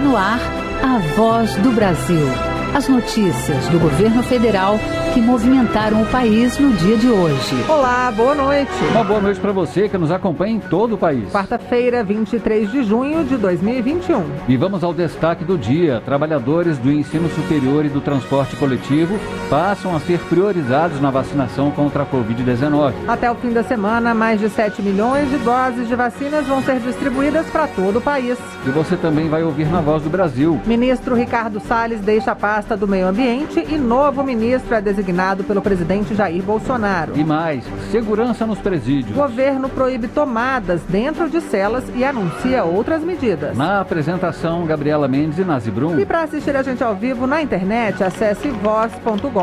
no ar, a Voz do Brasil. As notícias do governo federal que movimentaram o país no dia de hoje. Olá, boa noite. Uma boa noite para você que nos acompanha em todo o país. Quarta-feira, 23 de junho de 2021. E vamos ao destaque do dia. Trabalhadores do ensino superior e do transporte coletivo passam a ser priorizados na vacinação contra a Covid-19. Até o fim da semana, mais de 7 milhões de doses de vacinas vão ser distribuídas para todo o país. E você também vai ouvir na Voz do Brasil. Ministro Ricardo Salles deixa a pasta do Meio Ambiente e novo ministro é designado pelo presidente Jair Bolsonaro. E mais, segurança nos presídios. Governo proíbe tomadas dentro de celas e anuncia outras medidas. Na apresentação, Gabriela Mendes e Nazi Brum. E para assistir a gente ao vivo na internet, acesse voz.gov.br.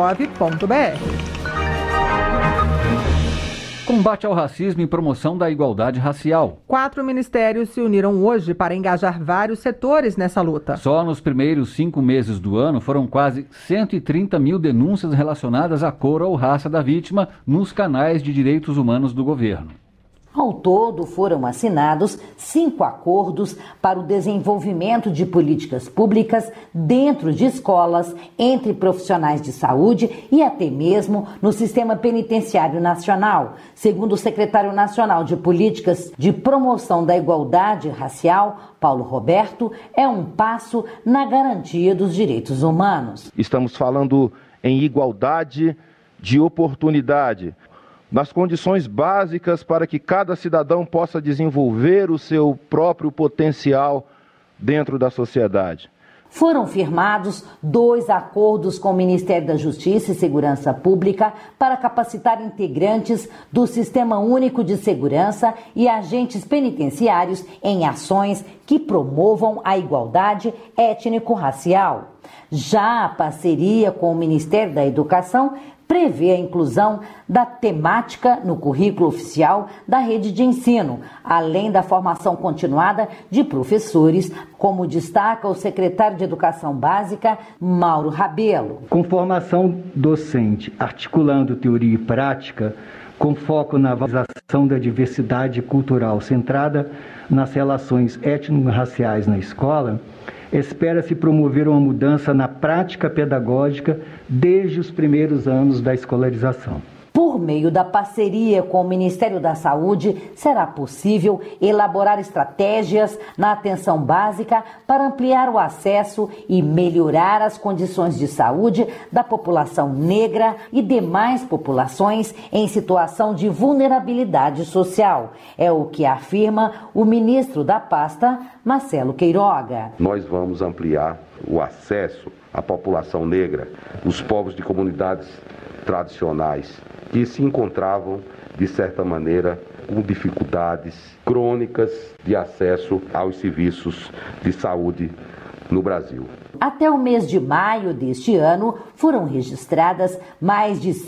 Combate ao racismo e promoção da igualdade racial. 4 ministérios se uniram hoje para engajar vários setores nessa luta. Só nos primeiros 5 meses do ano foram quase 130 mil denúncias relacionadas à cor ou raça da vítima nos canais de direitos humanos do governo. Ao todo, foram assinados 5 acordos para o desenvolvimento de políticas públicas dentro de escolas, entre profissionais de saúde e até mesmo no sistema penitenciário nacional. Segundo o secretário nacional de Políticas de Promoção da Igualdade Racial, Paulo Roberto, é um passo na garantia dos direitos humanos. Estamos falando em igualdade de oportunidade, nas condições básicas para que cada cidadão possa desenvolver o seu próprio potencial dentro da sociedade. Foram firmados 2 acordos com o Ministério da Justiça e Segurança Pública para capacitar integrantes do Sistema Único de Segurança e agentes penitenciários em ações que promovam a igualdade étnico-racial. Já a parceria com o Ministério da Educação prevê a inclusão da temática no currículo oficial da rede de ensino, além da formação continuada de professores, como destaca o secretário de Educação Básica, Mauro Rabelo. Com formação docente, articulando teoria e prática, com foco na valorização da diversidade cultural centrada nas relações étnico-raciais na escola, espera-se promover uma mudança na prática pedagógica desde os primeiros anos da escolarização. Por meio da parceria com o Ministério da Saúde, será possível elaborar estratégias na atenção básica para ampliar o acesso e melhorar as condições de saúde da população negra e demais populações em situação de vulnerabilidade social. É o que afirma o ministro da pasta, Marcelo Queiroga. Nós vamos ampliar o acesso à população negra, os povos de comunidades tradicionais, que se encontravam, de certa maneira, com dificuldades crônicas de acesso aos serviços de saúde no Brasil. Até o mês de maio deste ano, foram registradas mais de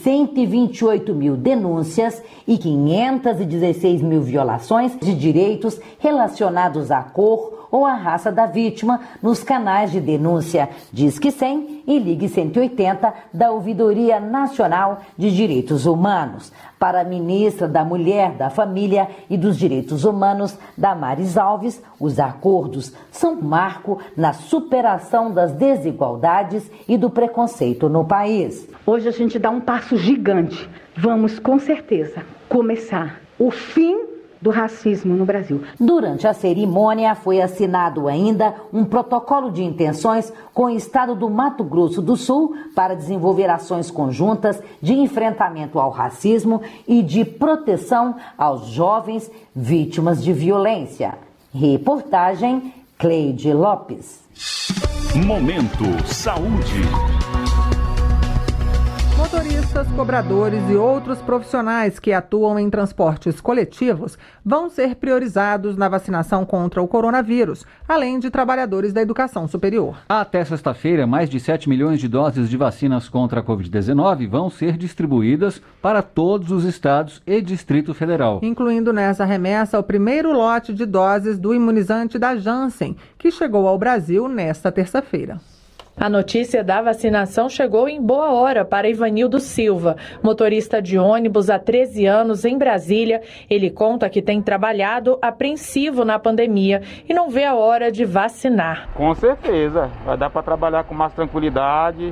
128 mil denúncias e 516 mil violações de direitos relacionados à cor ou à raça da vítima nos canais de denúncia Disque 100 e Ligue 180 da Ouvidoria Nacional de Direitos Humanos. Para a ministra da Mulher, da Família e dos Direitos Humanos, Damares Alves, os acordos são um marco na superação das desigualdades e do preconceito no país. Hoje a gente dá um passo gigante. Vamos, com certeza, começar o fim do racismo no Brasil. Durante a cerimônia foi assinado ainda um protocolo de intenções com o estado do Mato Grosso do Sul para desenvolver ações conjuntas de enfrentamento ao racismo e de proteção aos jovens vítimas de violência. Reportagem Cleide Lopes. Momento Saúde. Motoristas, cobradores e outros profissionais que atuam em transportes coletivos vão ser priorizados na vacinação contra o coronavírus, além de trabalhadores da educação superior. Até sexta-feira, mais de 7 milhões de doses de vacinas contra a Covid-19 vão ser distribuídas para todos os estados e Distrito Federal. Incluindo nessa remessa o primeiro lote de doses do imunizante da Janssen, que chegou ao Brasil nesta terça-feira. A notícia da vacinação chegou em boa hora para Ivanildo Silva, motorista de ônibus há 13 anos em Brasília. Ele conta que tem trabalhado apreensivo na pandemia e não vê a hora de vacinar. Com certeza, vai dar para trabalhar com mais tranquilidade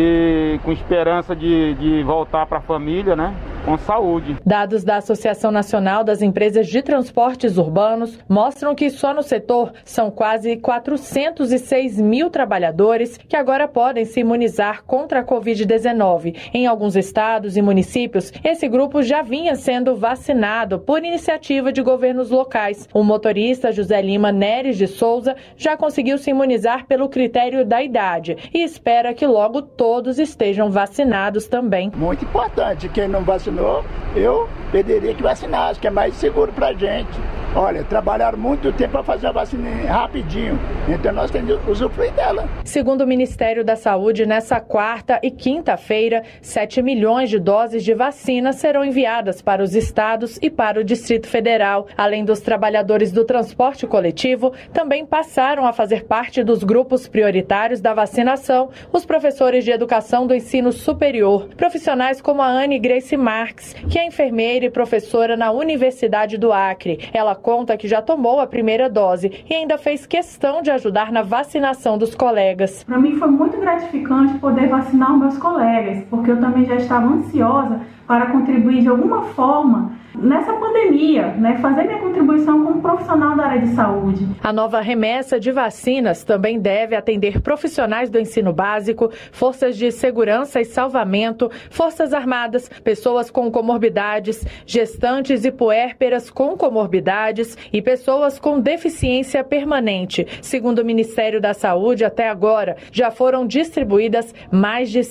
e com esperança de voltar para a família, né? Com saúde. Dados da Associação Nacional das Empresas de Transportes Urbanos mostram que só no setor são quase 406 mil trabalhadores que agora podem se imunizar contra a Covid-19. Em alguns estados e municípios, esse grupo já vinha sendo vacinado por iniciativa de governos locais. O motorista José Lima Neres de Souza já conseguiu se imunizar pelo critério da idade e espera que logo todos estejam vacinados também. Muito importante, quem não vacinou, eu pediria que vacinasse, que é mais seguro pra gente. Olha, trabalharam muito tempo para fazer a vacina rapidinho, então nós temos que usufruir dela. Segundo o Ministério da Saúde, nessa quarta e quinta-feira, 7 milhões de doses de vacina serão enviadas para os estados e para o Distrito Federal. Além dos trabalhadores do transporte coletivo, também passaram a fazer parte dos grupos prioritários da vacinação os professores de educação do ensino superior, profissionais como a Anne Grace Marques, que é enfermeira e professora na Universidade do Acre. Ela conta que já tomou a primeira dose e ainda fez questão de ajudar na vacinação dos colegas. Para mim foi muito gratificante poder vacinar os meus colegas, porque eu também já estava ansiosa para contribuir de alguma forma nessa pandemia, fazer minha contribuição como profissional da área de saúde. A nova remessa de vacinas também deve atender profissionais do ensino básico, forças de segurança e salvamento, forças armadas, pessoas com comorbidades, gestantes e puérperas com comorbidades e pessoas com deficiência permanente. Segundo o Ministério da Saúde, até agora já foram distribuídas mais de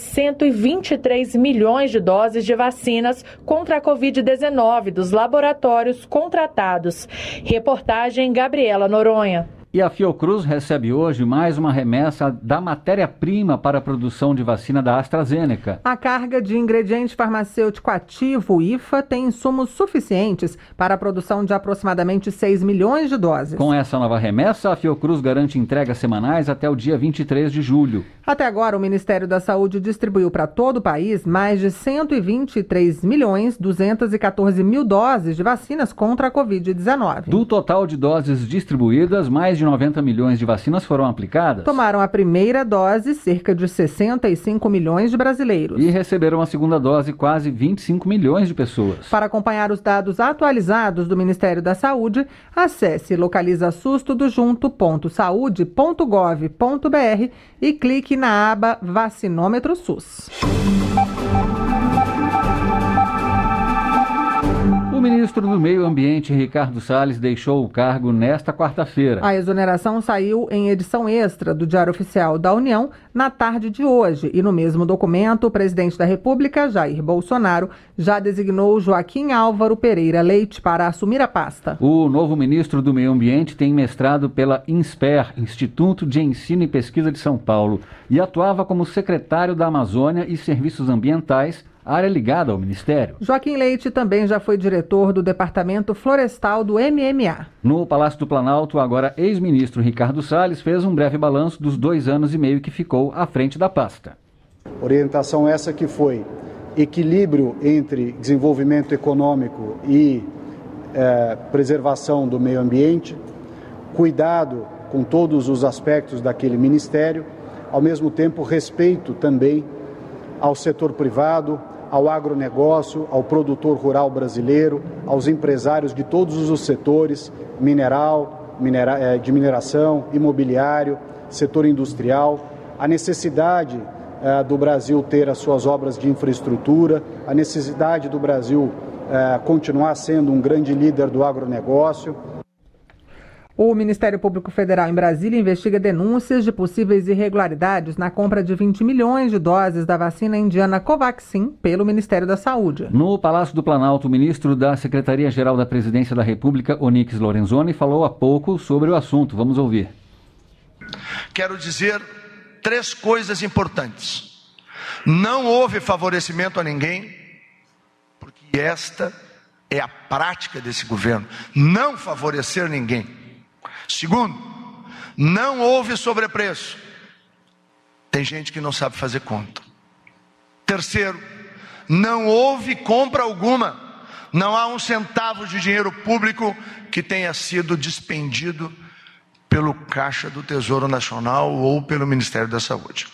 123 milhões de doses de vacinas contra a Covid-19 dos laboratórios contratados. Reportagem Gabriela Noronha. E a Fiocruz recebe hoje mais uma remessa da matéria-prima para a produção de vacina da AstraZeneca. A carga de ingrediente farmacêutico ativo, IFA, tem insumos suficientes para a produção de aproximadamente 6 milhões de doses. Com essa nova remessa, a Fiocruz garante entregas semanais até o dia 23 de julho. Até agora, o Ministério da Saúde distribuiu para todo o país mais de 123.214.000 doses de vacinas contra a Covid-19. Do total de doses distribuídas, mais de 90 milhões de vacinas foram aplicadas. Tomaram a primeira dose cerca de 65 milhões de brasileiros. E receberam a segunda dose quase 25 milhões de pessoas. Para acompanhar os dados atualizados do Ministério da Saúde, acesse localizasustodojunto.saude.gov.br e clique na aba Vacinômetro SUS. O ministro do Meio Ambiente, Ricardo Salles, deixou o cargo nesta quarta-feira. A exoneração saiu em edição extra do Diário Oficial da União na tarde de hoje. E no mesmo documento, o presidente da República, Jair Bolsonaro, já designou Joaquim Álvaro Pereira Leite para assumir a pasta. O novo ministro do Meio Ambiente tem mestrado pela INSPER, Instituto de Ensino e Pesquisa de São Paulo, e atuava como secretário da Amazônia e Serviços Ambientais, área ligada ao Ministério. Joaquim Leite também já foi diretor do Departamento Florestal do MMA. No Palácio do Planalto, agora ex-ministro Ricardo Salles fez um breve balanço dos 2 anos e meio que ficou à frente da pasta. Orientação essa que foi equilíbrio entre desenvolvimento econômico e preservação do meio ambiente, cuidado com todos os aspectos daquele ministério, ao mesmo tempo respeito também ao setor privado, ao agronegócio, ao produtor rural brasileiro, aos empresários de todos os setores, de mineração, imobiliário, setor industrial, a necessidade do Brasil ter as suas obras de infraestrutura, a necessidade do Brasil continuar sendo um grande líder do agronegócio. O Ministério Público Federal em Brasília investiga denúncias de possíveis irregularidades na compra de 20 milhões de doses da vacina indiana Covaxin pelo Ministério da Saúde. No Palácio do Planalto, o ministro da Secretaria-Geral da Presidência da República, Onyx Lorenzoni, falou há pouco sobre o assunto. Vamos ouvir. Quero dizer 3 coisas importantes. Não houve favorecimento a ninguém, porque esta é a prática desse governo, não favorecer ninguém. Segundo, não houve sobrepreço. Tem gente que não sabe fazer conta. Terceiro, não houve compra alguma. Não há um centavo de dinheiro público que tenha sido dispendido pelo Caixa do Tesouro Nacional ou pelo Ministério da Saúde.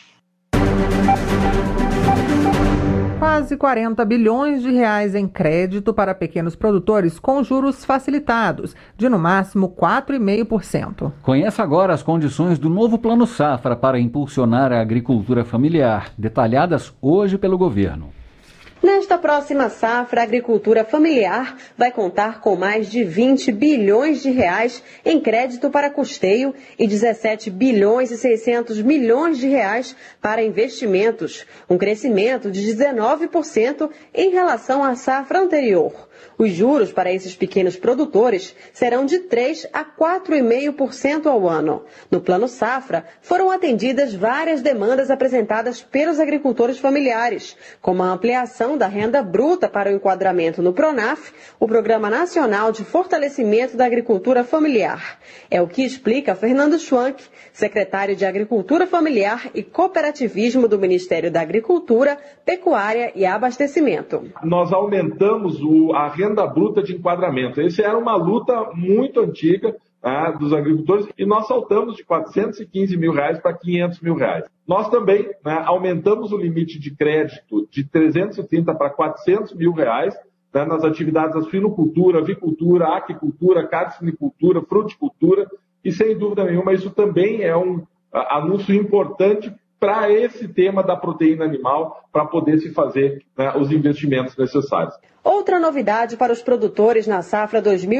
Quase 40 bilhões de reais em crédito para pequenos produtores com juros facilitados, de no máximo 4,5%. Conheça agora as condições do novo Plano Safra para impulsionar a agricultura familiar, detalhadas hoje pelo governo. Nesta próxima safra, a agricultura familiar vai contar com mais de 20 bilhões de reais em crédito para custeio e 17 bilhões e 600 milhões de reais para investimentos, um crescimento de 19% em relação à safra anterior. Os juros para esses pequenos produtores serão de 3% a 4,5% ao ano. No Plano Safra, foram atendidas várias demandas apresentadas pelos agricultores familiares, como a ampliação da renda bruta para o enquadramento no PRONAF, o Programa Nacional de Fortalecimento da Agricultura Familiar. É o que explica Fernando Schwanck, secretário de Agricultura Familiar e Cooperativismo do Ministério da Agricultura, Pecuária e Abastecimento. Nós aumentamos a renda bruta de enquadramento. Essa era uma luta muito antiga dos agricultores e nós saltamos de 415 mil reais para 500 mil reais. Nós também aumentamos o limite de crédito de 330 para 400 mil reais nas atividades da suinocultura, avicultura, aquicultura, carcinicultura, fruticultura e, sem dúvida nenhuma, isso também é um anúncio importante para esse tema da proteína animal, para poder se fazer os investimentos necessários. Outra novidade para os produtores na safra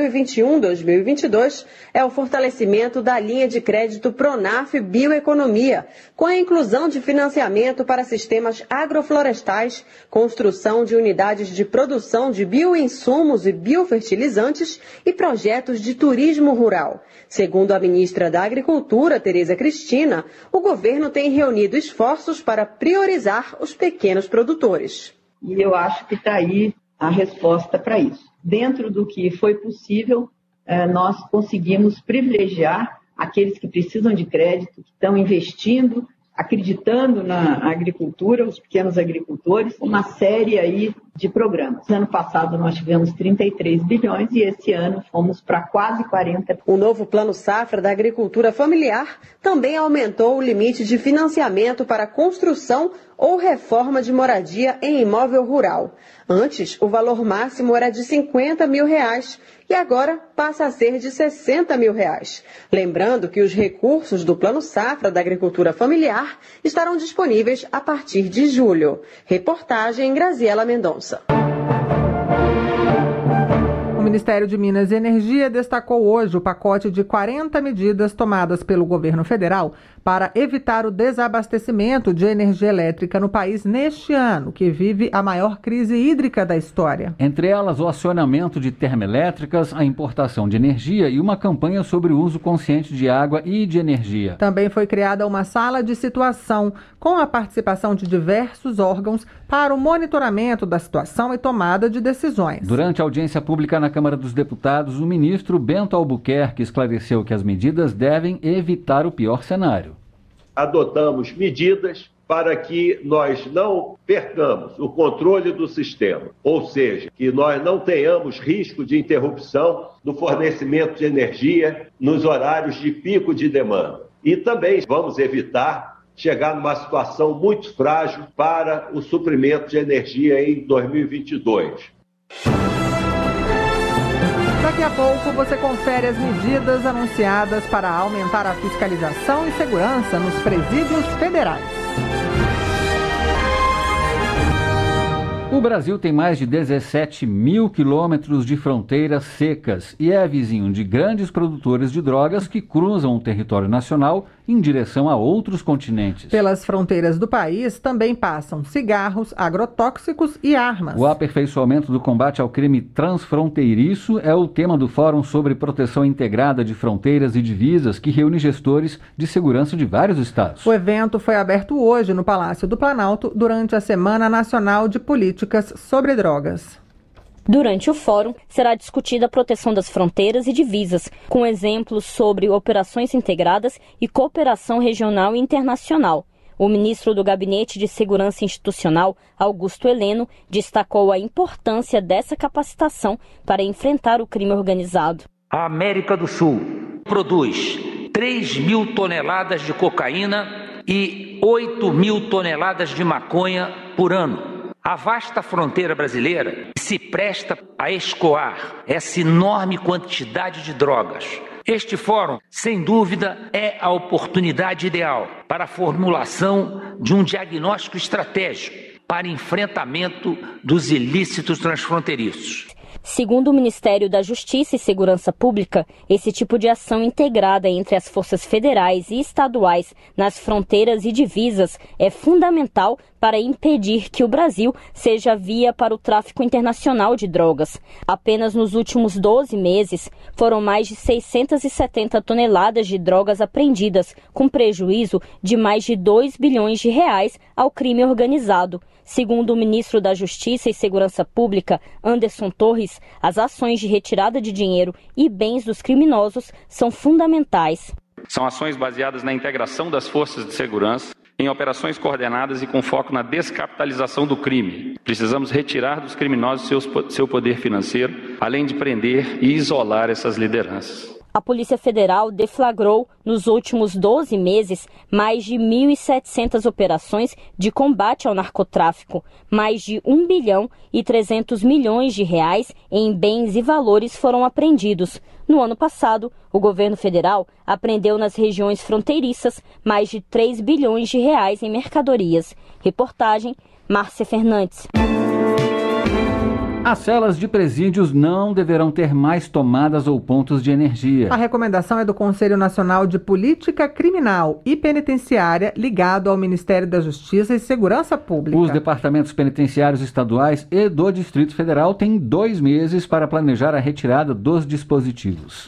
2021-2022 é o fortalecimento da linha de crédito PRONAF Bioeconomia, com a inclusão de financiamento para sistemas agroflorestais, construção de unidades de produção de bioinsumos e biofertilizantes e projetos de turismo rural. Segundo a ministra da Agricultura, Tereza Cristina, o governo tem reunido esforços para priorizar os pequenos produtores. E eu acho que está aí a resposta para isso. Dentro do que foi possível, nós conseguimos privilegiar aqueles que precisam de crédito, que estão investindo, acreditando na agricultura, os pequenos agricultores, uma série aí de programas. Ano passado nós tivemos 33 bilhões e esse ano fomos para quase 40. O novo Plano Safra da Agricultura Familiar também aumentou o limite de financiamento para construção ou reforma de moradia em imóvel rural. Antes, o valor máximo era de 50 mil reais e agora passa a ser de 60 mil reais. Lembrando que os recursos do Plano Safra da Agricultura Familiar estarão disponíveis a partir de julho. Reportagem Graziela Mendonça. O Ministério de Minas e Energia destacou hoje o pacote de 40 medidas tomadas pelo governo federal para evitar o desabastecimento de energia elétrica no país neste ano, que vive a maior crise hídrica da história. Entre elas, o acionamento de termoelétricas, a importação de energia e uma campanha sobre o uso consciente de água e de energia. Também foi criada uma sala de situação com a participação de diversos órgãos para o monitoramento da situação e tomada de decisões. Durante a audiência pública na Câmara dos Deputados, o ministro Bento Albuquerque esclareceu que as medidas devem evitar o pior cenário. Adotamos medidas para que nós não percamos o controle do sistema, ou seja, que nós não tenhamos risco de interrupção do fornecimento de energia nos horários de pico de demanda. E também vamos evitar chegar numa situação muito frágil para o suprimento de energia em 2022. Daqui a pouco você confere as medidas anunciadas para aumentar a fiscalização e segurança nos presídios federais. O Brasil tem mais de 17 mil quilômetros de fronteiras secas e é vizinho de grandes produtores de drogas que cruzam o território nacional em direção a outros continentes. Pelas fronteiras do país também passam cigarros, agrotóxicos e armas. O aperfeiçoamento do combate ao crime transfronteiriço é o tema do Fórum sobre Proteção Integrada de Fronteiras e Divisas, que reúne gestores de segurança de vários estados. O evento foi aberto hoje no Palácio do Planalto durante a Semana Nacional de Políticas sobre Drogas. Durante o fórum, será discutida a proteção das fronteiras e divisas, com exemplos sobre operações integradas e cooperação regional e internacional. O ministro do Gabinete de Segurança Institucional, Augusto Heleno, destacou a importância dessa capacitação para enfrentar o crime organizado. A América do Sul produz 3.000 toneladas de cocaína e 8.000 toneladas de maconha por ano. A vasta fronteira brasileira se presta a escoar essa enorme quantidade de drogas. Este fórum, sem dúvida, é a oportunidade ideal para a formulação de um diagnóstico estratégico para enfrentamento dos ilícitos transfronteiriços. Segundo o Ministério da Justiça e Segurança Pública, esse tipo de ação integrada entre as forças federais e estaduais nas fronteiras e divisas é fundamental para impedir que o Brasil seja via para o tráfico internacional de drogas. Apenas nos últimos 12 meses, foram mais de 670 toneladas de drogas apreendidas, com prejuízo de mais de 2 bilhões de reais ao crime organizado. Segundo o ministro da Justiça e Segurança Pública, Anderson Torres, as ações de retirada de dinheiro e bens dos criminosos são fundamentais. São ações baseadas na integração das forças de segurança, em operações coordenadas e com foco na descapitalização do crime. Precisamos retirar dos criminosos seu poder financeiro, além de prender e isolar essas lideranças. A Polícia Federal deflagrou, nos últimos 12 meses, mais de 1.700 operações de combate ao narcotráfico. Mais de 1 bilhão e 300 milhões de reais em bens e valores foram apreendidos. No ano passado, o governo federal apreendeu nas regiões fronteiriças mais de 3 bilhões de reais em mercadorias. Reportagem, Márcia Fernandes. As celas de presídios não deverão ter mais tomadas ou pontos de energia. A recomendação é do Conselho Nacional de Política Criminal e Penitenciária, ligado ao Ministério da Justiça e Segurança Pública. Os departamentos penitenciários estaduais e do Distrito Federal têm 2 meses para planejar a retirada dos dispositivos.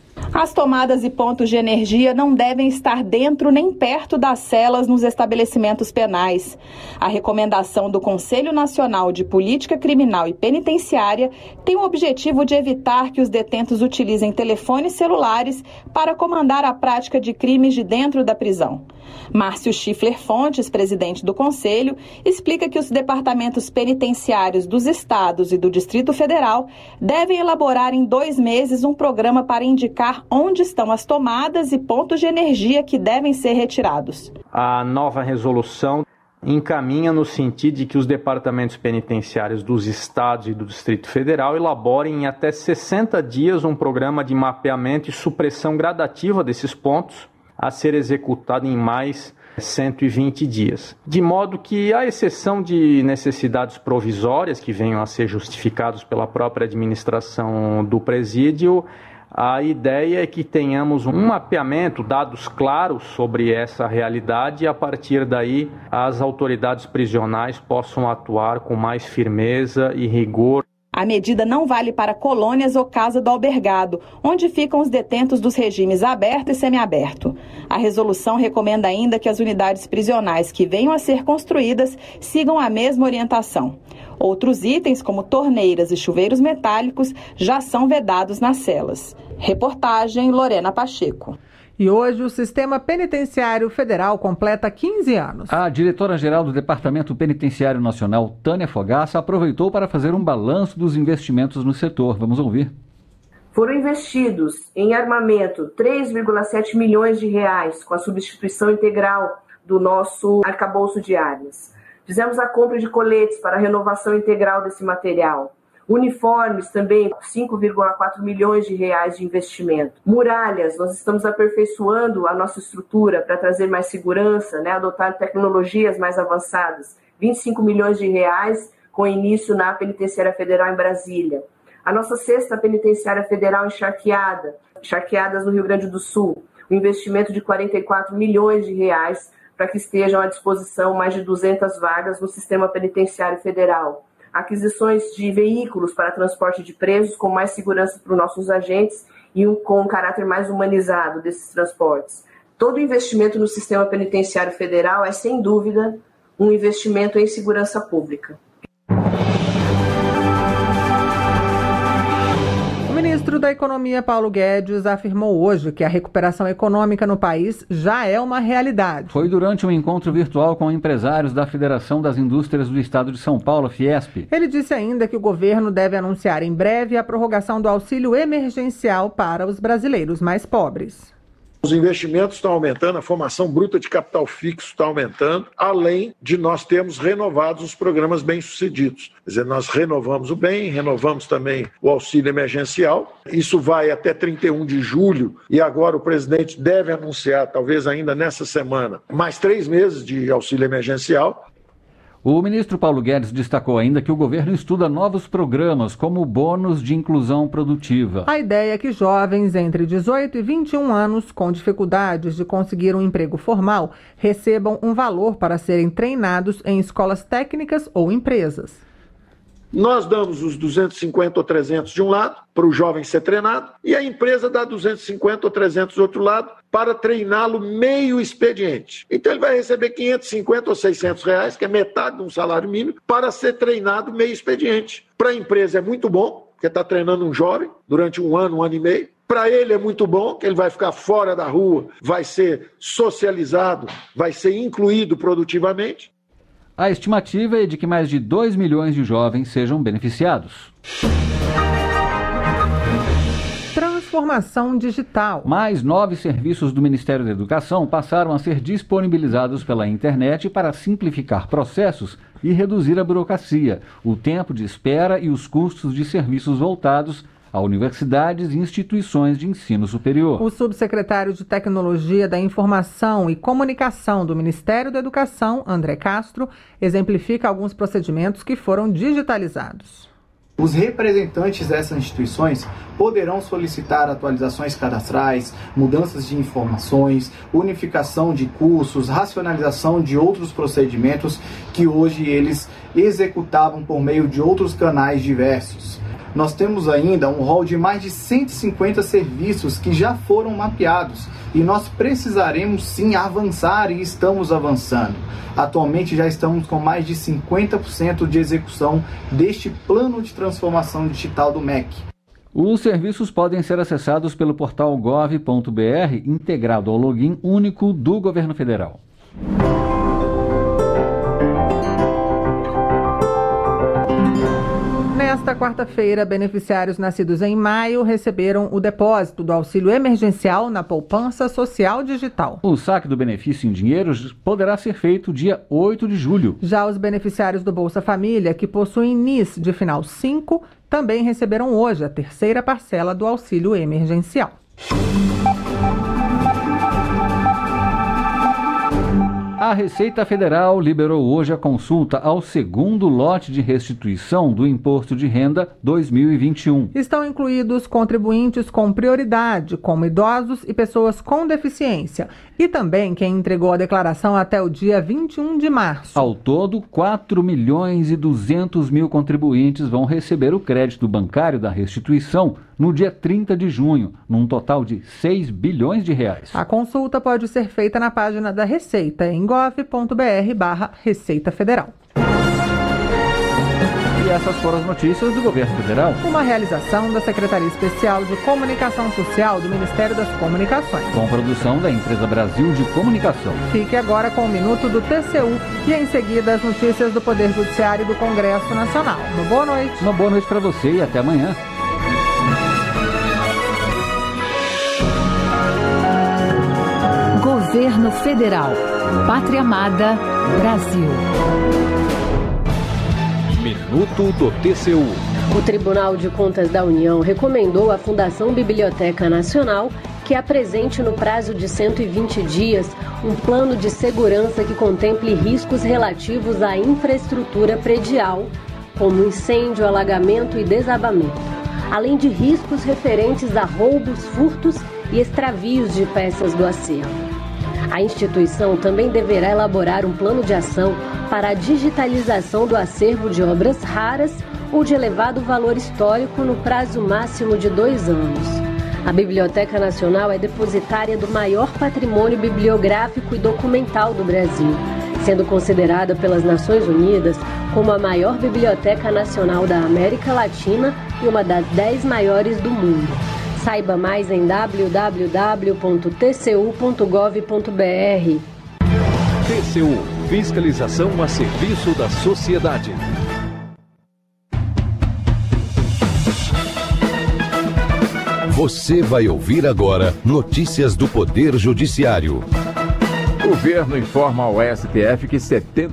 As tomadas e pontos de energia não devem estar dentro nem perto das celas nos estabelecimentos penais. A recomendação do Conselho Nacional de Política Criminal e Penitenciária tem o objetivo de evitar que os detentos utilizem telefones celulares para comandar a prática de crimes de dentro da prisão. Márcio Schiffler Fontes, presidente do Conselho, explica que os departamentos penitenciários dos estados e do Distrito Federal devem elaborar em 2 meses um programa para indicar onde estão as tomadas e pontos de energia que devem ser retirados. A nova resolução encaminha no sentido de que os departamentos penitenciários dos estados e do Distrito Federal elaborem em até 60 dias um programa de mapeamento e supressão gradativa desses pontos, a ser executado em mais 120 dias. De modo que, à exceção de necessidades provisórias que venham a ser justificadas pela própria administração do presídio, a ideia é que tenhamos um mapeamento, dados claros sobre essa realidade e, a partir daí, as autoridades prisionais possam atuar com mais firmeza e rigor. A medida não vale para colônias ou casa do albergado, onde ficam os detentos dos regimes aberto e semiaberto. A resolução recomenda ainda que as unidades prisionais que venham a ser construídas sigam a mesma orientação. Outros itens, como torneiras e chuveiros metálicos, já são vedados nas celas. Reportagem Lorena Pacheco. E hoje o Sistema Penitenciário Federal completa 15 anos. A diretora-geral do Departamento Penitenciário Nacional, Tânia Fogaça, aproveitou para fazer um balanço dos investimentos no setor. Vamos ouvir. Foram investidos em armamento 3,7 milhões de reais com a substituição integral do nosso arcabouço de armas. Fizemos a compra de coletes para a renovação integral desse material. Uniformes também, 5,4 milhões de reais de investimento. Muralhas, nós estamos aperfeiçoando a nossa estrutura para trazer mais segurança, adotar tecnologias mais avançadas. 25 milhões de reais com início na Penitenciária Federal em Brasília. A nossa 6ª Penitenciária Federal em Charqueadas no Rio Grande do Sul. Um investimento de 44 milhões de reais para que estejam à disposição mais de 200 vagas no Sistema Penitenciário Federal. Aquisições de veículos para transporte de presos com mais segurança para os nossos agentes e com um caráter mais humanizado desses transportes. Todo investimento no Sistema Penitenciário Federal é, sem dúvida, um investimento em segurança pública. O ministro da Economia, Paulo Guedes, afirmou hoje que a recuperação econômica no país já é uma realidade. Foi durante um encontro virtual com empresários da Federação das Indústrias do Estado de São Paulo, Fiesp. Ele disse ainda que o governo deve anunciar em breve a prorrogação do auxílio emergencial para os brasileiros mais pobres. Os investimentos estão aumentando, a formação bruta de capital fixo está aumentando, além de nós termos renovados os programas bem-sucedidos. Quer dizer, nós renovamos o bem, renovamos também o auxílio emergencial. Isso vai até 31 de julho e agora o presidente deve anunciar, talvez ainda nessa semana, mais 3 meses de auxílio emergencial. O ministro Paulo Guedes destacou ainda que o governo estuda novos programas, como o bônus de inclusão produtiva. A ideia é que jovens entre 18 e 21 anos, com dificuldades de conseguir um emprego formal, recebam um valor para serem treinados em escolas técnicas ou empresas. Nós damos os 250 ou 300 de um lado, para o jovem ser treinado, e a empresa dá 250 ou 300 do outro lado, para treiná-lo meio expediente. Então ele vai receber 550 ou 600 reais, que é metade de um salário mínimo, para ser treinado meio expediente. Para a empresa é muito bom, porque está treinando um jovem durante um ano e meio. Para ele é muito bom, que ele vai ficar fora da rua, vai ser socializado, vai ser incluído produtivamente. A estimativa é de que mais de 2 milhões de jovens sejam beneficiados. Transformação digital. Mais 9 serviços do Ministério da Educação passaram a ser disponibilizados pela internet para simplificar processos e reduzir a burocracia, o tempo de espera e os custos de serviços voltados a universidades e instituições de ensino superior. O subsecretário de Tecnologia da Informação e Comunicação do Ministério da Educação, André Castro, exemplifica alguns procedimentos que foram digitalizados. Os representantes dessas instituições poderão solicitar atualizações cadastrais, mudanças de informações, unificação de cursos, racionalização de outros procedimentos que hoje eles executavam por meio de outros canais diversos. Nós temos ainda um rol de mais de 150 serviços que já foram mapeados e nós precisaremos sim avançar e estamos avançando. Atualmente já estamos com mais de 50% de execução deste plano de transformação digital do MEC. Os serviços podem ser acessados pelo portal gov.br, integrado ao login único do Governo Federal. Nesta quarta-feira, beneficiários nascidos em maio receberam o depósito do auxílio emergencial na poupança social digital. O saque do benefício em dinheiro poderá ser feito dia 8 de julho. Já os beneficiários do Bolsa Família, que possuem NIS de final 5, também receberam hoje a terceira parcela do auxílio emergencial. A Receita Federal liberou hoje a consulta ao segundo lote de restituição do Imposto de Renda 2021. Estão incluídos contribuintes com prioridade, como idosos e pessoas com deficiência, e também quem entregou a declaração até o dia 21 de março. Ao todo, 4.200.000 contribuintes vão receber o crédito bancário da restituição no dia 30 de junho, num total de 6 bilhões de reais. A consulta pode ser feita na página da Receita, em gov.br/Receita Federal. E essas foram as notícias do Governo Federal. Uma realização da Secretaria Especial de Comunicação Social do Ministério das Comunicações. Com produção da Empresa Brasil de Comunicação. Fique agora com o Minuto do TCU e em seguida as notícias do Poder Judiciário e do Congresso Nacional. Uma boa noite. Uma boa noite para você e até amanhã. Governo Federal. Pátria Amada, Brasil. Minuto do TCU. O Tribunal de Contas da União recomendou à Fundação Biblioteca Nacional que apresente no prazo de 120 dias um plano de segurança que contemple riscos relativos à infraestrutura predial, como incêndio, alagamento e desabamento, além de riscos referentes a roubos, furtos e extravios de peças do acervo. A instituição também deverá elaborar um plano de ação para a digitalização do acervo de obras raras ou de elevado valor histórico no prazo máximo de 2 anos. A Biblioteca Nacional é depositária do maior patrimônio bibliográfico e documental do Brasil, sendo considerada pelas Nações Unidas como a maior biblioteca nacional da América Latina e uma das 10 maiores do mundo. Saiba mais em www.tcu.gov.br. TCU, fiscalização a serviço da sociedade. Você vai ouvir agora notícias do Poder Judiciário. O governo informa ao STF que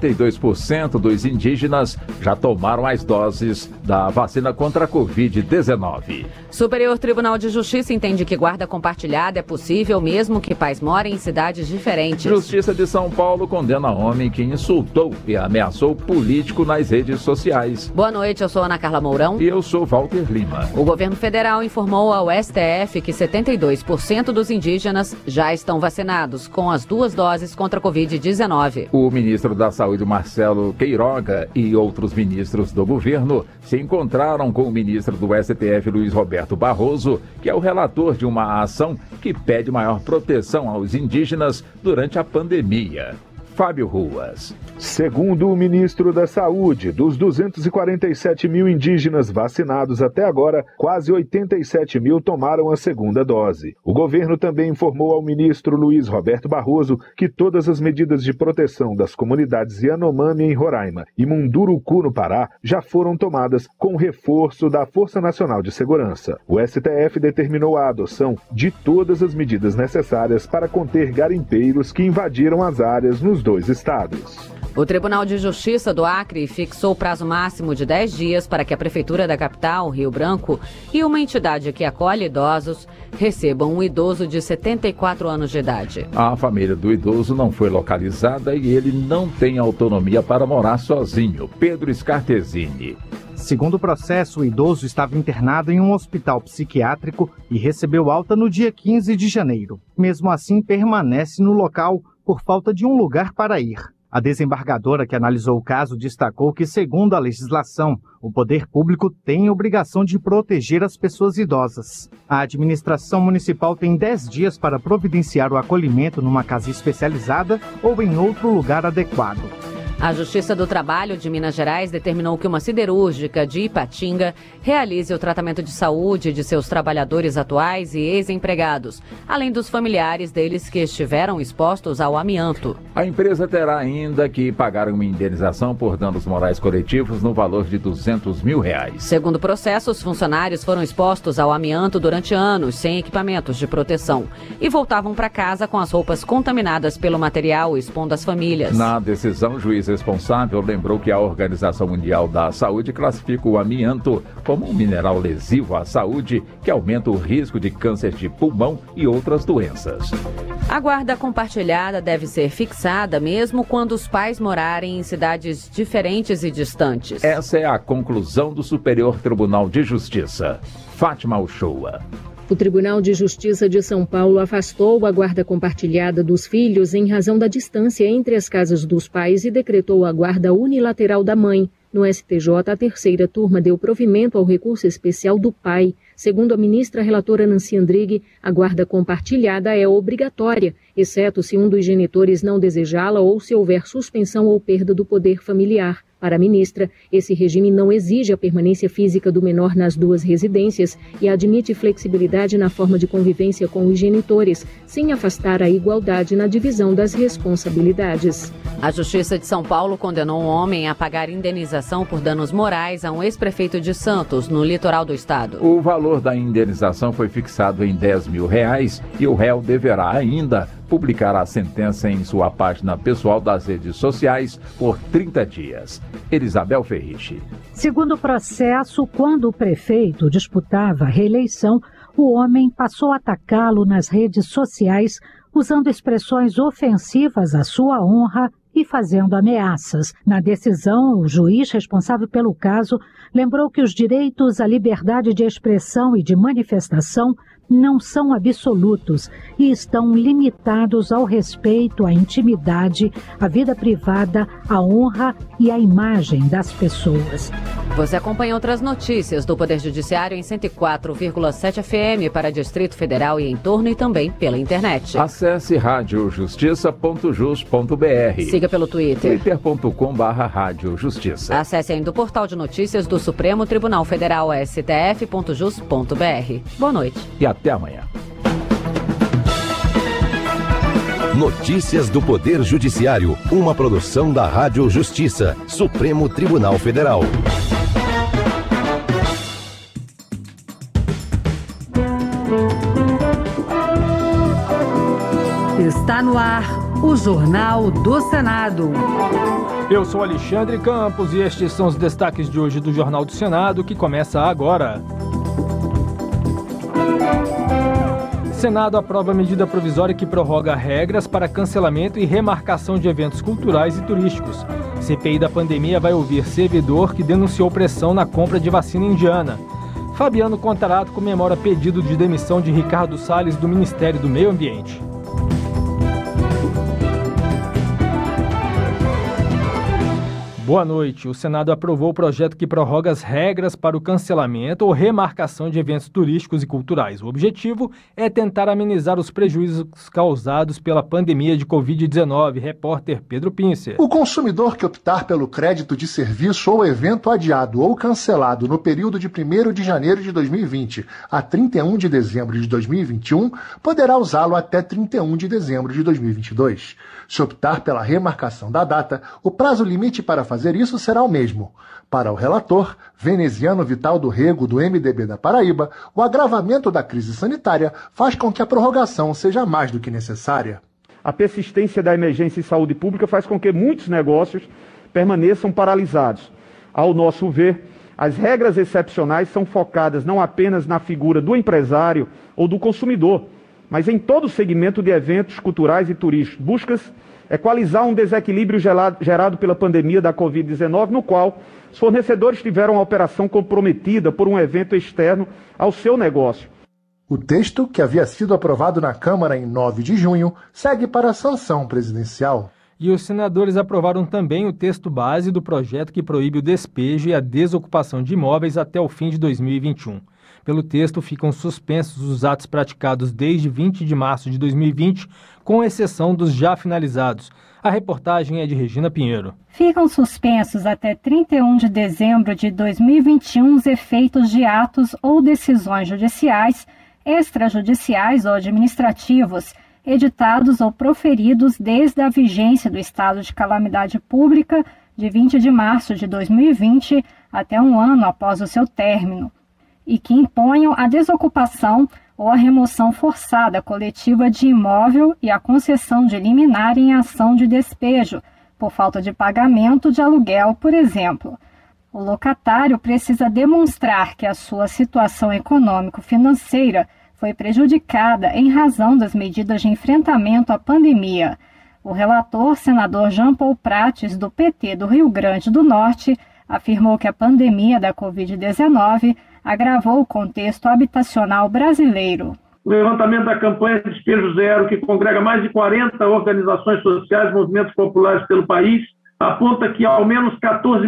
72% dos indígenas já tomaram as doses da vacina contra a Covid-19. Superior Tribunal de Justiça entende que guarda compartilhada é possível mesmo que pais morem em cidades diferentes. Justiça de São Paulo condena homem que insultou e ameaçou político nas redes sociais. Boa noite, eu sou Ana Carla Mourão. E eu sou Walter Lima. O governo federal informou ao STF que 72% dos indígenas já estão vacinados com as 2 doses contra a Covid-19. O ministro da Saúde, Marcelo Queiroga, e outros ministros do governo se encontraram com o ministro do STF, Luiz Roberto Barroso, que é o relator de uma ação que pede maior proteção aos indígenas durante a pandemia. Fábio Ruas. Segundo o ministro da Saúde, dos 247 mil indígenas vacinados até agora, quase 87 mil tomaram a segunda dose. O governo também informou ao ministro Luiz Roberto Barroso que todas as medidas de proteção das comunidades Yanomami em Roraima e Munduruku no Pará já foram tomadas com reforço da Força Nacional de Segurança. O STF determinou a adoção de todas as medidas necessárias para conter garimpeiros que invadiram as áreas nos 2 estados. O Tribunal de Justiça do Acre fixou o prazo máximo de 10 dias para que a Prefeitura da capital, Rio Branco, e uma entidade que acolhe idosos recebam um idoso de 74 anos de idade. A família do idoso não foi localizada e ele não tem autonomia para morar sozinho. Pedro Scartesini. Segundo o processo, o idoso estava internado em um hospital psiquiátrico e recebeu alta no dia 15 de janeiro. Mesmo assim, permanece no local por falta de um lugar para ir. A desembargadora que analisou o caso destacou que, segundo a legislação, o poder público tem obrigação de proteger as pessoas idosas. A administração municipal tem 10 dias para providenciar o acolhimento numa casa especializada ou em outro lugar adequado. A Justiça do Trabalho de Minas Gerais determinou que uma siderúrgica de Ipatinga realize o tratamento de saúde de seus trabalhadores atuais e ex-empregados, além dos familiares deles que estiveram expostos ao amianto. A empresa terá ainda que pagar uma indenização por danos morais coletivos no valor de R$200 mil. Segundo o processo, os funcionários foram expostos ao amianto durante anos, sem equipamentos de proteção, e voltavam para casa com as roupas contaminadas pelo material, expondo as famílias. Na decisão, o juiz responsável lembrou que a Organização Mundial da Saúde classifica o amianto como um mineral lesivo à saúde que aumenta o risco de câncer de pulmão e outras doenças. A guarda compartilhada deve ser fixada mesmo quando os pais morarem em cidades diferentes e distantes. Essa é a conclusão do Superior Tribunal de Justiça. Fátima Uchoa. O Tribunal de Justiça de São Paulo afastou a guarda compartilhada dos filhos em razão da distância entre as casas dos pais e decretou a guarda unilateral da mãe. No STJ, a 3ª turma deu provimento ao recurso especial do pai. Segundo a ministra relatora Nancy Andrighi, a guarda compartilhada é obrigatória, exceto se um dos genitores não desejá-la ou se houver suspensão ou perda do poder familiar. Para a ministra, esse regime não exige a permanência física do menor nas 2 residências e admite flexibilidade na forma de convivência com os genitores, sem afastar a igualdade na divisão das responsabilidades. A Justiça de São Paulo condenou um homem a pagar indenização por danos morais a um ex-prefeito de Santos, no litoral do estado. O valor da indenização foi fixado em R$10 mil e o réu deverá ainda publicar a sentença em sua página pessoal das redes sociais por 30 dias. Elisabel Ferrichi. Segundo o processo, quando o prefeito disputava a reeleição, o homem passou a atacá-lo nas redes sociais, usando expressões ofensivas à sua honra e fazendo ameaças. Na decisão, o juiz responsável pelo caso lembrou que os direitos à liberdade de expressão e de manifestação não são absolutos e estão limitados ao respeito à intimidade, à vida privada, à honra e à imagem das pessoas. Você acompanha outras notícias do Poder Judiciário em 104,7 FM para Distrito Federal e em torno e também pela internet. Acesse radiojustiça.jus.br. Siga siga pelo Twitter. twitter.com/Rádio Justiça. Acesse ainda o portal de notícias do Supremo Tribunal Federal, stf.jus.br. Boa noite. E até amanhã. Notícias do Poder Judiciário, uma produção da Rádio Justiça, Supremo Tribunal Federal. Está no ar o Jornal do Senado. Eu sou Alexandre Campos e estes são os destaques de hoje do Jornal do Senado, que começa agora. Senado aprova a medida provisória que prorroga regras para cancelamento e remarcação de eventos culturais e turísticos. CPI da pandemia vai ouvir servidor que denunciou pressão na compra de vacina indiana. Fabiano Contarato comemora pedido de demissão de Ricardo Salles do Ministério do Meio Ambiente. Boa noite. O Senado aprovou o projeto que prorroga as regras para o cancelamento ou remarcação de eventos turísticos e culturais. O objetivo é tentar amenizar os prejuízos causados pela pandemia de Covid-19. Repórter Pedro Pincer. O consumidor que optar pelo crédito de serviço ou evento adiado ou cancelado no período de 1º de janeiro de 2020 a 31 de dezembro de 2021 poderá usá-lo até 31 de dezembro de 2022. Se optar pela remarcação da data, o prazo limite para fazer isso será o mesmo. Para o relator, Veneziano Vital do Rego, do MDB da Paraíba, o agravamento da crise sanitária faz com que a prorrogação seja mais do que necessária. A persistência da emergência em saúde pública faz com que muitos negócios permaneçam paralisados. Ao nosso ver, as regras excepcionais são focadas não apenas na figura do empresário ou do consumidor, mas em todo o segmento de eventos culturais e turísticos. Busca-se equalizar um desequilíbrio gerado pela pandemia da Covid-19, no qual os fornecedores tiveram a operação comprometida por um evento externo ao seu negócio. O texto, que havia sido aprovado na Câmara em 9 de junho, segue para a sanção presidencial. E os senadores aprovaram também o texto base do projeto que proíbe o despejo e a desocupação de imóveis até o fim de 2021. Pelo texto, ficam suspensos os atos praticados desde 20 de março de 2020, com exceção dos já finalizados. A reportagem é de Regina Pinheiro. Ficam suspensos até 31 de dezembro de 2021 os efeitos de atos ou decisões judiciais, extrajudiciais ou administrativos, editados ou proferidos desde a vigência do estado de calamidade pública de 20 de março de 2020 até um ano após o seu término, e que imponham a desocupação ou a remoção forçada coletiva de imóvel e a concessão de liminar em ação de despejo, por falta de pagamento de aluguel, por exemplo. O locatário precisa demonstrar que a sua situação econômico-financeira foi prejudicada em razão das medidas de enfrentamento à pandemia. O relator, senador Jean Paul Prates, do PT do Rio Grande do Norte, afirmou que a pandemia da Covid-19 agravou o contexto habitacional brasileiro. O levantamento da campanha Despejo Zero, que congrega mais de 40 organizações sociais, movimentos populares pelo país, aponta que ao menos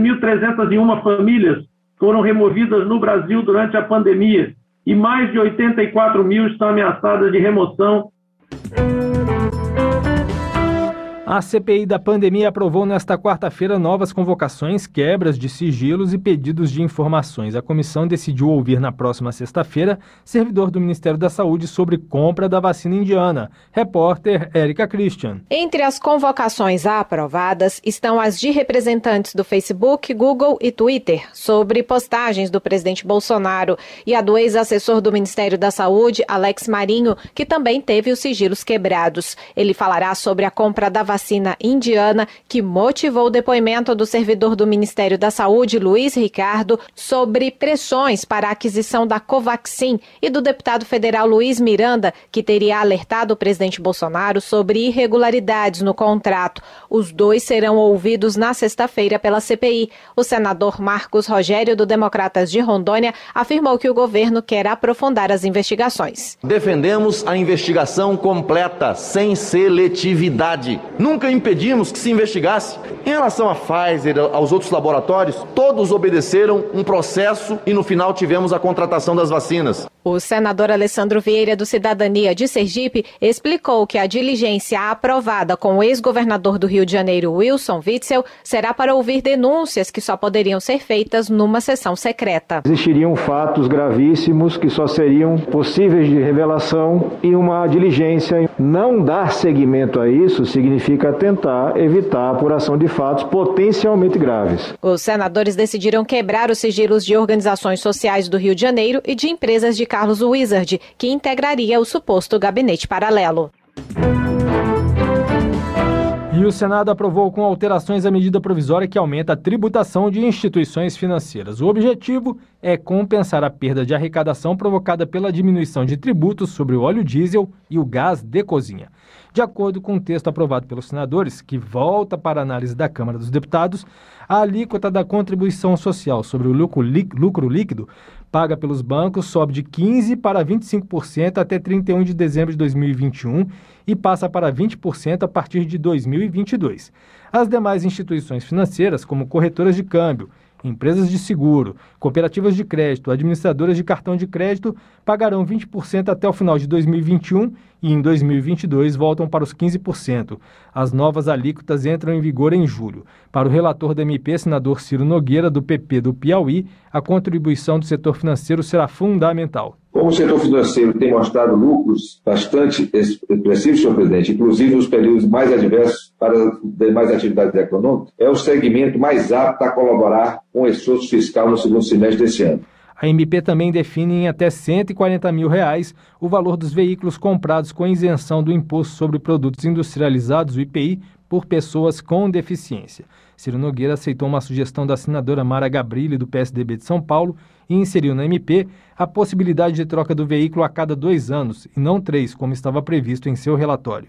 14.301 famílias foram removidas no Brasil durante a pandemia e mais de 84 mil estão ameaçadas de remoção. A CPI da pandemia aprovou nesta quarta-feira novas convocações, quebras de sigilos e pedidos de informações. A comissão decidiu ouvir na próxima sexta-feira servidor do Ministério da Saúde sobre compra da vacina indiana. Repórter Érica Christian. Entre as convocações aprovadas estão as de representantes do Facebook, Google e Twitter sobre postagens do presidente Bolsonaro e a do ex-assessor do Ministério da Saúde, Alex Marinho, que também teve os sigilos quebrados. Ele falará sobre a compra da vacina indiana, que motivou o depoimento do servidor do Ministério da Saúde, Luiz Ricardo, sobre pressões para a aquisição da Covaxin, e do deputado federal Luiz Miranda, que teria alertado o presidente Bolsonaro sobre irregularidades no contrato. Os dois serão ouvidos na sexta-feira pela CPI. O senador Marcos Rogério, do Democratas de Rondônia, afirmou que o governo quer aprofundar as investigações. Defendemos a investigação completa, sem seletividade. No nunca impedimos que se investigasse. Em relação à Pfizer, aos outros laboratórios, todos obedeceram um processo e no final tivemos a contratação das vacinas. O senador Alessandro Vieira, do Cidadania de Sergipe, explicou que a diligência aprovada com o ex-governador do Rio de Janeiro, Wilson Witzel, será para ouvir denúncias que só poderiam ser feitas numa sessão secreta. Existiriam fatos gravíssimos que só seriam possíveis de revelação e uma diligência. Não dar seguimento a isso significa tentar evitar a apuração de fatos potencialmente graves. Os senadores decidiram quebrar os sigilos de organizações sociais do Rio de Janeiro e de empresas de Carlos Wizard, que integraria o suposto gabinete paralelo. E o Senado aprovou com alterações a medida provisória que aumenta a tributação de instituições financeiras. O objetivo é compensar a perda de arrecadação provocada pela diminuição de tributos sobre o óleo diesel e o gás de cozinha. De acordo com o texto aprovado pelos senadores, que volta para a análise da Câmara dos Deputados, a alíquota da contribuição social sobre o lucro líquido paga pelos bancos sobe de 15% para 25% até 31 de dezembro de 2021 e passa para 20% a partir de 2022. As demais instituições financeiras, como corretoras de câmbio, empresas de seguro, cooperativas de crédito, administradoras de cartão de crédito, pagarão 20% até o final de 2021 e em 2022 voltam para os 15%. As novas alíquotas entram em vigor em julho. Para o relator da MP, senador Ciro Nogueira, do PP do Piauí, a contribuição do setor financeiro será fundamental. Como o setor financeiro tem mostrado lucros bastante expressivos, senhor presidente, inclusive nos períodos mais adversos para demais atividades econômicas, é o segmento mais apto a colaborar com o esforço fiscal no segundo semestre deste ano. A MP também define em até R$ 140 mil o valor dos veículos comprados com isenção do Imposto sobre Produtos Industrializados, o IPI, por pessoas com deficiência. Ciro Nogueira aceitou uma sugestão da senadora Mara Gabrilli, do PSDB de São Paulo, e inseriu na MP a possibilidade de troca do veículo a cada 2 anos, e não 3, como estava previsto em seu relatório.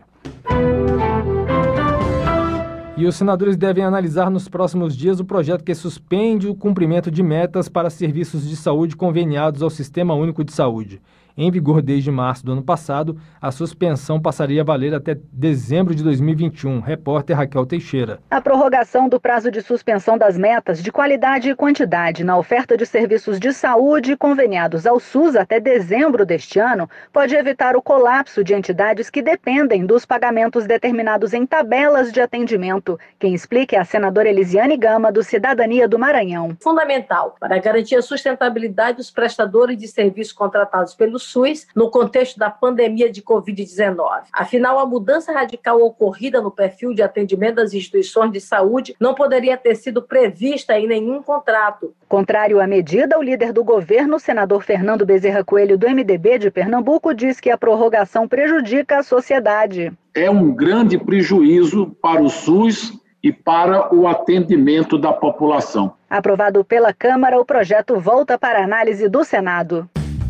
E os senadores devem analisar nos próximos dias o projeto que suspende o cumprimento de metas para serviços de saúde conveniados ao Sistema Único de Saúde. Em vigor desde março do ano passado, a suspensão passaria a valer até dezembro de 2021. Repórter Raquel Teixeira. A prorrogação do prazo de suspensão das metas de qualidade e quantidade na oferta de serviços de saúde conveniados ao SUS até dezembro deste ano pode evitar o colapso de entidades que dependem dos pagamentos determinados em tabelas de atendimento. Quem explica é a senadora Elisiane Gama, do Cidadania do Maranhão. Fundamental para garantir a sustentabilidade dos prestadores de serviços contratados pelo SUS no contexto da pandemia de Covid-19. Afinal, a mudança radical ocorrida no perfil de atendimento das instituições de saúde não poderia ter sido prevista em nenhum contrato. Contrário à medida, o líder do governo, senador Fernando Bezerra Coelho, do MDB de Pernambuco, diz que a prorrogação prejudica a sociedade. É um grande prejuízo para o SUS e para o atendimento da população. Aprovado pela Câmara, o projeto volta para análise do Senado.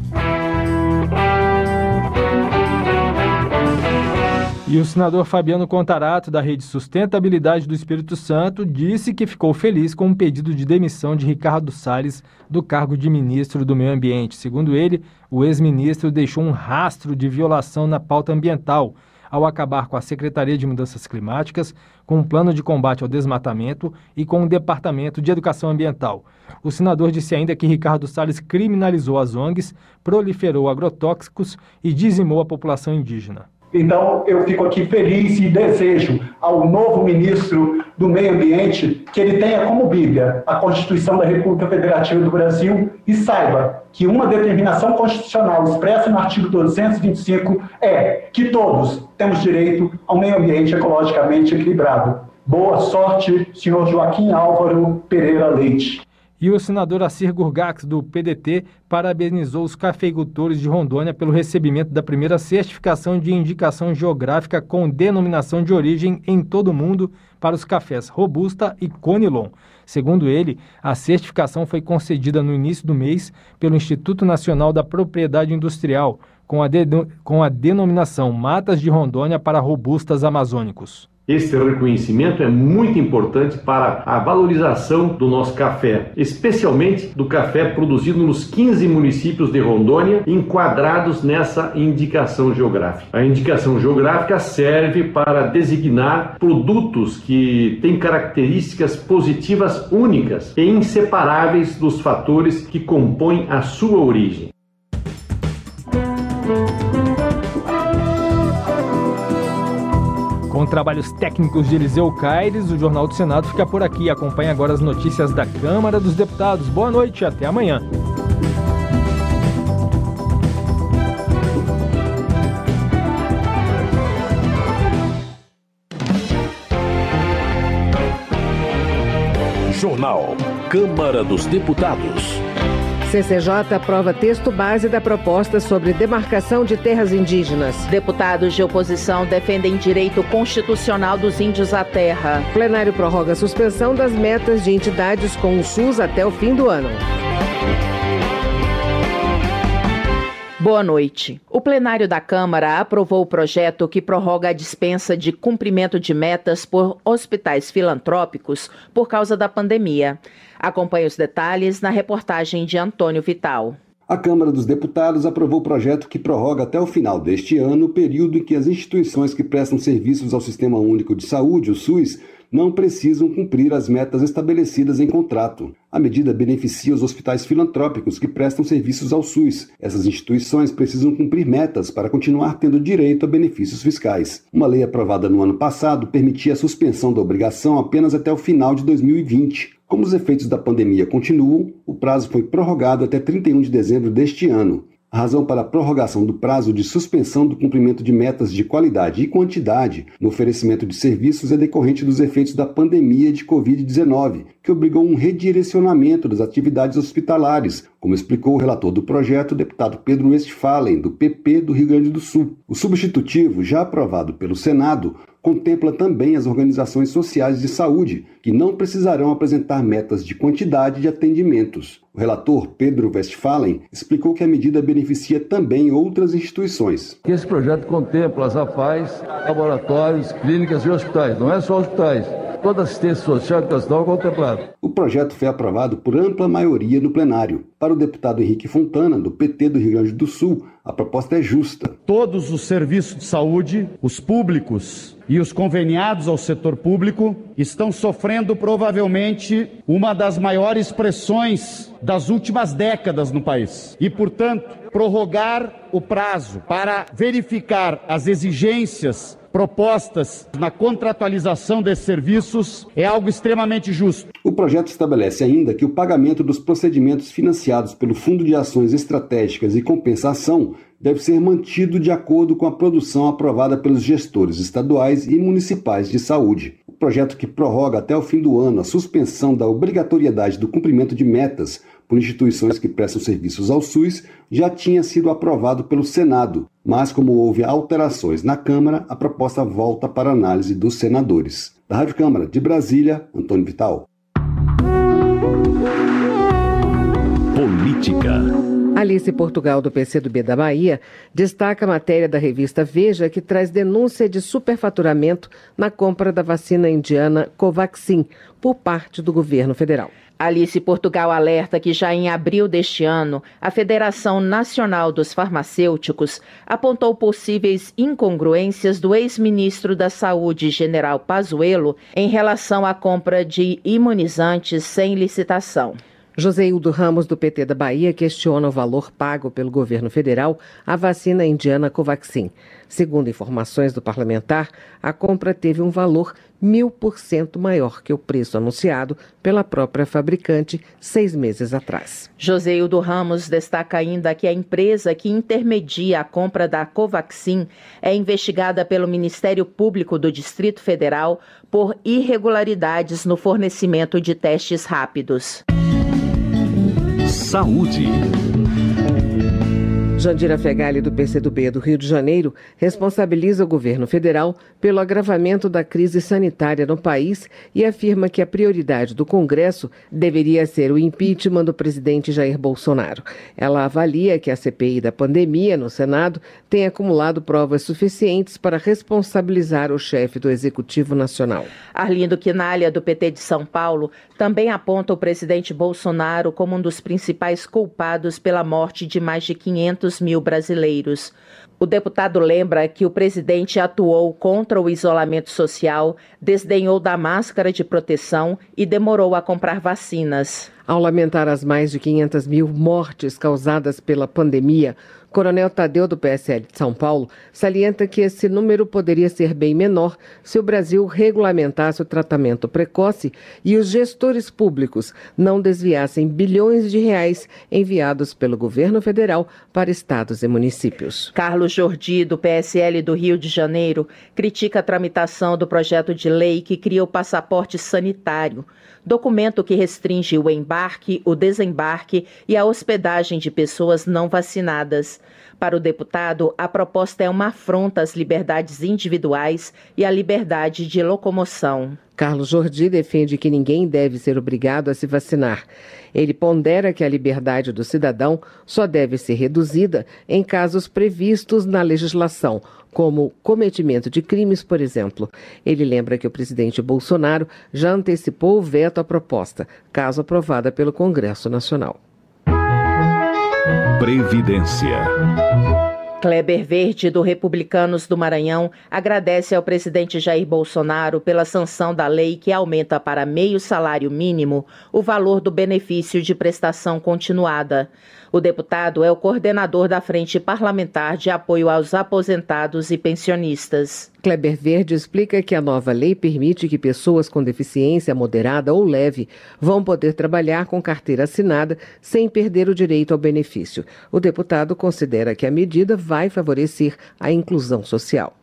E o senador Fabiano Contarato, da Rede Sustentabilidade do Espírito Santo, disse que ficou feliz com o pedido de demissão de Ricardo Salles do cargo de ministro do Meio Ambiente. Segundo ele, o ex-ministro deixou um rastro de violação na pauta ambiental ao acabar com a Secretaria de Mudanças Climáticas, com um plano de combate ao desmatamento e com o Departamento de Educação Ambiental. O senador disse ainda que Ricardo Salles criminalizou as ONGs, proliferou agrotóxicos e dizimou a população indígena. Então, eu fico aqui feliz e desejo ao novo ministro do Meio Ambiente que ele tenha como Bíblia a Constituição da República Federativa do Brasil e saiba que uma determinação constitucional expressa no artigo 225 é que todos temos direito a um meio ambiente ecologicamente equilibrado. Boa sorte, senhor Joaquim Álvaro Pereira Leite. E o senador Assir Gurgax, do PDT, parabenizou os cafeicultores de Rondônia pelo recebimento da primeira certificação de indicação geográfica com denominação de origem em todo o mundo para os cafés Robusta e Conilon. Segundo ele, a certificação foi concedida no início do mês pelo Instituto Nacional da Propriedade Industrial, com a denominação Matas de Rondônia para Robustas Amazônicos. Esse reconhecimento é muito importante para a valorização do nosso café, especialmente do café produzido nos 15 municípios de Rondônia, enquadrados nessa indicação geográfica. A indicação geográfica serve para designar produtos que têm características positivas únicas e inseparáveis dos fatores que compõem a sua origem. Com trabalhos técnicos de Eliseu Caires, o Jornal do Senado fica por aqui. Acompanhe agora as notícias da Câmara dos Deputados. Boa noite e até amanhã. Jornal Câmara dos Deputados. CCJ aprova texto base da proposta sobre demarcação de terras indígenas. Deputados de oposição defendem direito constitucional dos índios à terra. O plenário prorroga a suspensão das metas de entidades com o SUS até o fim do ano. Boa noite. O plenário da Câmara aprovou o projeto que prorroga a dispensa de cumprimento de metas por hospitais filantrópicos por causa da pandemia. Acompanhe os detalhes na reportagem de Antônio Vital. A Câmara dos Deputados aprovou o projeto que prorroga até o final deste ano o período em que as instituições que prestam serviços ao Sistema Único de Saúde, o SUS, não precisam cumprir as metas estabelecidas em contrato. A medida beneficia os hospitais filantrópicos que prestam serviços ao SUS. Essas instituições precisam cumprir metas para continuar tendo direito a benefícios fiscais. Uma lei aprovada no ano passado permitia a suspensão da obrigação apenas até o final de 2020. Como os efeitos da pandemia continuam, o prazo foi prorrogado até 31 de dezembro deste ano. A razão para a prorrogação do prazo de suspensão do cumprimento de metas de qualidade e quantidade no oferecimento de serviços é decorrente dos efeitos da pandemia de Covid-19, que obrigou um redirecionamento das atividades hospitalares, como explicou o relator do projeto, o deputado Pedro Westphalen, do PP do Rio Grande do Sul. O substitutivo, já aprovado pelo Senado, contempla também as organizações sociais de saúde, que não precisarão apresentar metas de quantidade de atendimentos. O relator, Pedro Westphalen, explicou que a medida beneficia também outras instituições. Esse projeto contempla as AFAES, laboratórios, clínicas e hospitais, não é só hospitais. Toda a assistência social e educacional contemplada. O projeto foi aprovado por ampla maioria no plenário. Para o deputado Henrique Fontana, do PT do Rio Grande do Sul, a proposta é justa. Todos os serviços de saúde, os públicos e os conveniados ao setor público, estão sofrendo provavelmente uma das maiores pressões das últimas décadas no país. E, portanto, prorrogar o prazo para verificar as exigências propostas na contratualização desses serviços é algo extremamente justo. O projeto estabelece ainda que o pagamento dos procedimentos financiados pelo Fundo de Ações Estratégicas e Compensação deve ser mantido de acordo com a produção aprovada pelos gestores estaduais e municipais de saúde. O projeto que prorroga até o fim do ano a suspensão da obrigatoriedade do cumprimento de metas por instituições que prestam serviços ao SUS já tinha sido aprovado pelo Senado, mas como houve alterações na Câmara, a proposta volta para análise dos senadores. Da Rádio Câmara de Brasília, Antônio Vital. Política. Alice Portugal, do PCdoB da Bahia, destaca a matéria da revista Veja que traz denúncia de superfaturamento na compra da vacina indiana Covaxin por parte do governo federal. Alice Portugal alerta que já em abril deste ano, a Federação Nacional dos Farmacêuticos apontou possíveis incongruências do ex-ministro da Saúde, General Pazuello, em relação à compra de imunizantes sem licitação. Joseildo Ramos, do PT da Bahia, questiona o valor pago pelo governo federal à vacina indiana Covaxin. Segundo informações do parlamentar, a compra teve um valor 1.000% maior que o preço anunciado pela própria fabricante 6 meses atrás. Joseildo Ramos destaca ainda que a empresa que intermedia a compra da Covaxin é investigada pelo Ministério Público do Distrito Federal por irregularidades no fornecimento de testes rápidos. Saúde. Jandira Fegali, do PCdoB do Rio de Janeiro, responsabiliza o governo federal pelo agravamento da crise sanitária no país e afirma que a prioridade do Congresso deveria ser o impeachment do presidente Jair Bolsonaro. Ela avalia que a CPI da pandemia no Senado tem acumulado provas suficientes para responsabilizar o chefe do Executivo Nacional. Arlindo Quinalha, do PT de São Paulo, também aponta o presidente Bolsonaro como um dos principais culpados pela morte de mais de 500 mil brasileiros. O deputado lembra que o presidente atuou contra o isolamento social, desdenhou da máscara de proteção e demorou a comprar vacinas. Ao lamentar as mais de 500 mil mortes causadas pela pandemia, Coronel Tadeu, do PSL de São Paulo, salienta que esse número poderia ser bem menor se o Brasil regulamentasse o tratamento precoce e os gestores públicos não desviassem bilhões de reais enviados pelo governo federal para estados e municípios. Carlos Jordi, do PSL do Rio de Janeiro, critica a tramitação do projeto de lei que cria o passaporte sanitário, documento que restringe o embarque, o desembarque e a hospedagem de pessoas não vacinadas. Para o deputado, a proposta é uma afronta às liberdades individuais e à liberdade de locomoção. Carlos Jordi defende que ninguém deve ser obrigado a se vacinar. Ele pondera que a liberdade do cidadão só deve ser reduzida em casos previstos na legislação, como cometimento de crimes, por exemplo. Ele lembra que o presidente Bolsonaro já antecipou o veto à proposta, caso aprovada pelo Congresso Nacional. Previdência. Kleber Verde, do Republicanos do Maranhão, agradece ao presidente Jair Bolsonaro pela sanção da lei que aumenta para meio salário mínimo o valor do benefício de prestação continuada. O deputado é o coordenador da Frente Parlamentar de Apoio aos Aposentados e Pensionistas. Kleber Verde explica que a nova lei permite que pessoas com deficiência moderada ou leve vão poder trabalhar com carteira assinada sem perder o direito ao benefício. O deputado considera que a medida vai favorecer a inclusão social.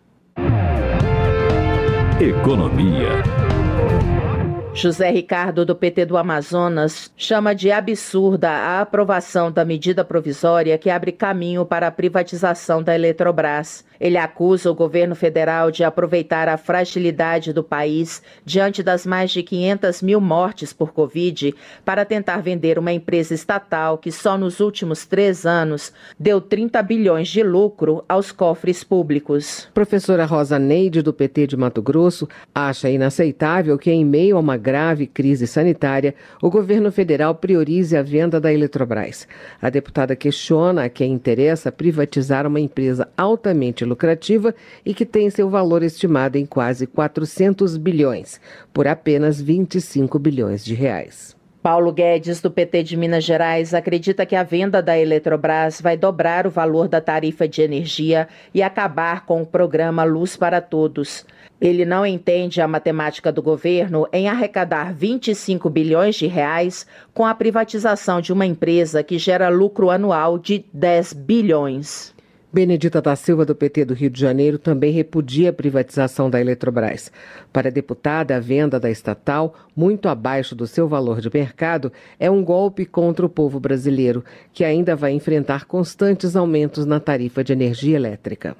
Economia. José Ricardo, do PT do Amazonas, chama de absurda a aprovação da medida provisória que abre caminho para a privatização da Eletrobras. Ele acusa o governo federal de aproveitar a fragilidade do país diante das mais de 500 mil mortes por Covid para tentar vender uma empresa estatal que só nos últimos 3 anos deu 30 bilhões de lucro aos cofres públicos. Professora Rosa Neide, do PT de Mato Grosso, acha inaceitável que, em meio a uma grave crise sanitária, o governo federal priorize a venda da Eletrobras. A deputada questiona a quem interessa privatizar uma empresa altamente lucrativa e que tem seu valor estimado em quase 400 bilhões, por apenas 25 bilhões de reais. Paulo Guedes, do PT de Minas Gerais, acredita que a venda da Eletrobras vai dobrar o valor da tarifa de energia e acabar com o programa Luz para Todos. Ele não entende a matemática do governo em arrecadar 25 bilhões de reais com a privatização de uma empresa que gera lucro anual de 10 bilhões. Benedita da Silva, do PT do Rio de Janeiro, também repudia a privatização da Eletrobras. Para a deputada, a venda da estatal, muito abaixo do seu valor de mercado, é um golpe contra o povo brasileiro, que ainda vai enfrentar constantes aumentos na tarifa de energia elétrica.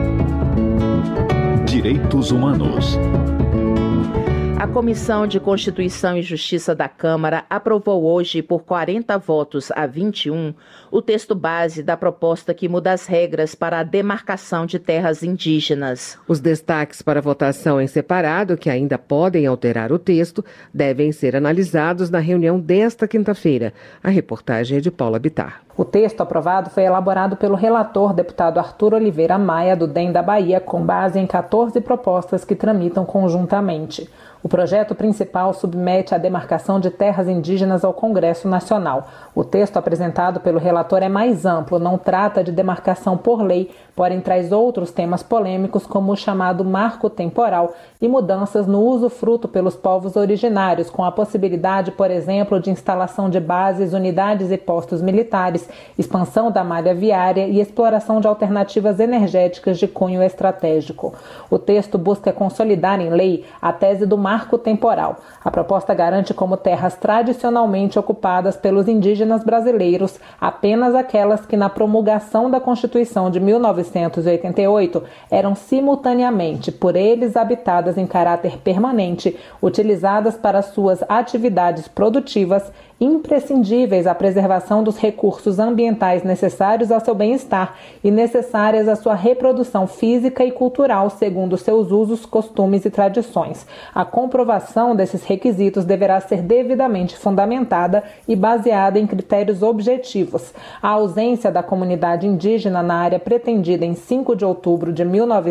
Direitos Humanos. A Comissão de Constituição e Justiça da Câmara aprovou hoje, por 40 votos a 21, o texto base da proposta que muda as regras para a demarcação de terras indígenas. Os destaques para votação em separado, que ainda podem alterar o texto, devem ser analisados na reunião desta quinta-feira. A reportagem é de Paula Bittar. O texto aprovado foi elaborado pelo relator, deputado Arthur Oliveira Maia, do DEM da Bahia, com base em 14 propostas que tramitam conjuntamente. O projeto principal submete a demarcação de terras indígenas ao Congresso Nacional. O texto apresentado pelo relator é mais amplo, não trata de demarcação por lei, porém traz outros temas polêmicos, como o chamado marco temporal e mudanças no usufruto pelos povos originários, com a possibilidade, por exemplo, de instalação de bases, unidades e postos militares, menores, expansão da malha viária e exploração de alternativas energéticas de cunho estratégico. O texto busca consolidar em lei a tese do marco temporal. A proposta garante como terras tradicionalmente ocupadas pelos indígenas brasileiros apenas aquelas que, na promulgação da Constituição de 1988, eram simultaneamente por eles habitadas em caráter permanente, utilizadas para suas atividades produtivas, imprescindíveis à preservação dos recursos ambientais necessários ao seu bem-estar e necessárias à sua reprodução física e cultural segundo seus usos, costumes e tradições. A comprovação desses requisitos deverá ser devidamente fundamentada e baseada em critérios objetivos. A ausência da comunidade indígena na área pretendida em 5 de outubro de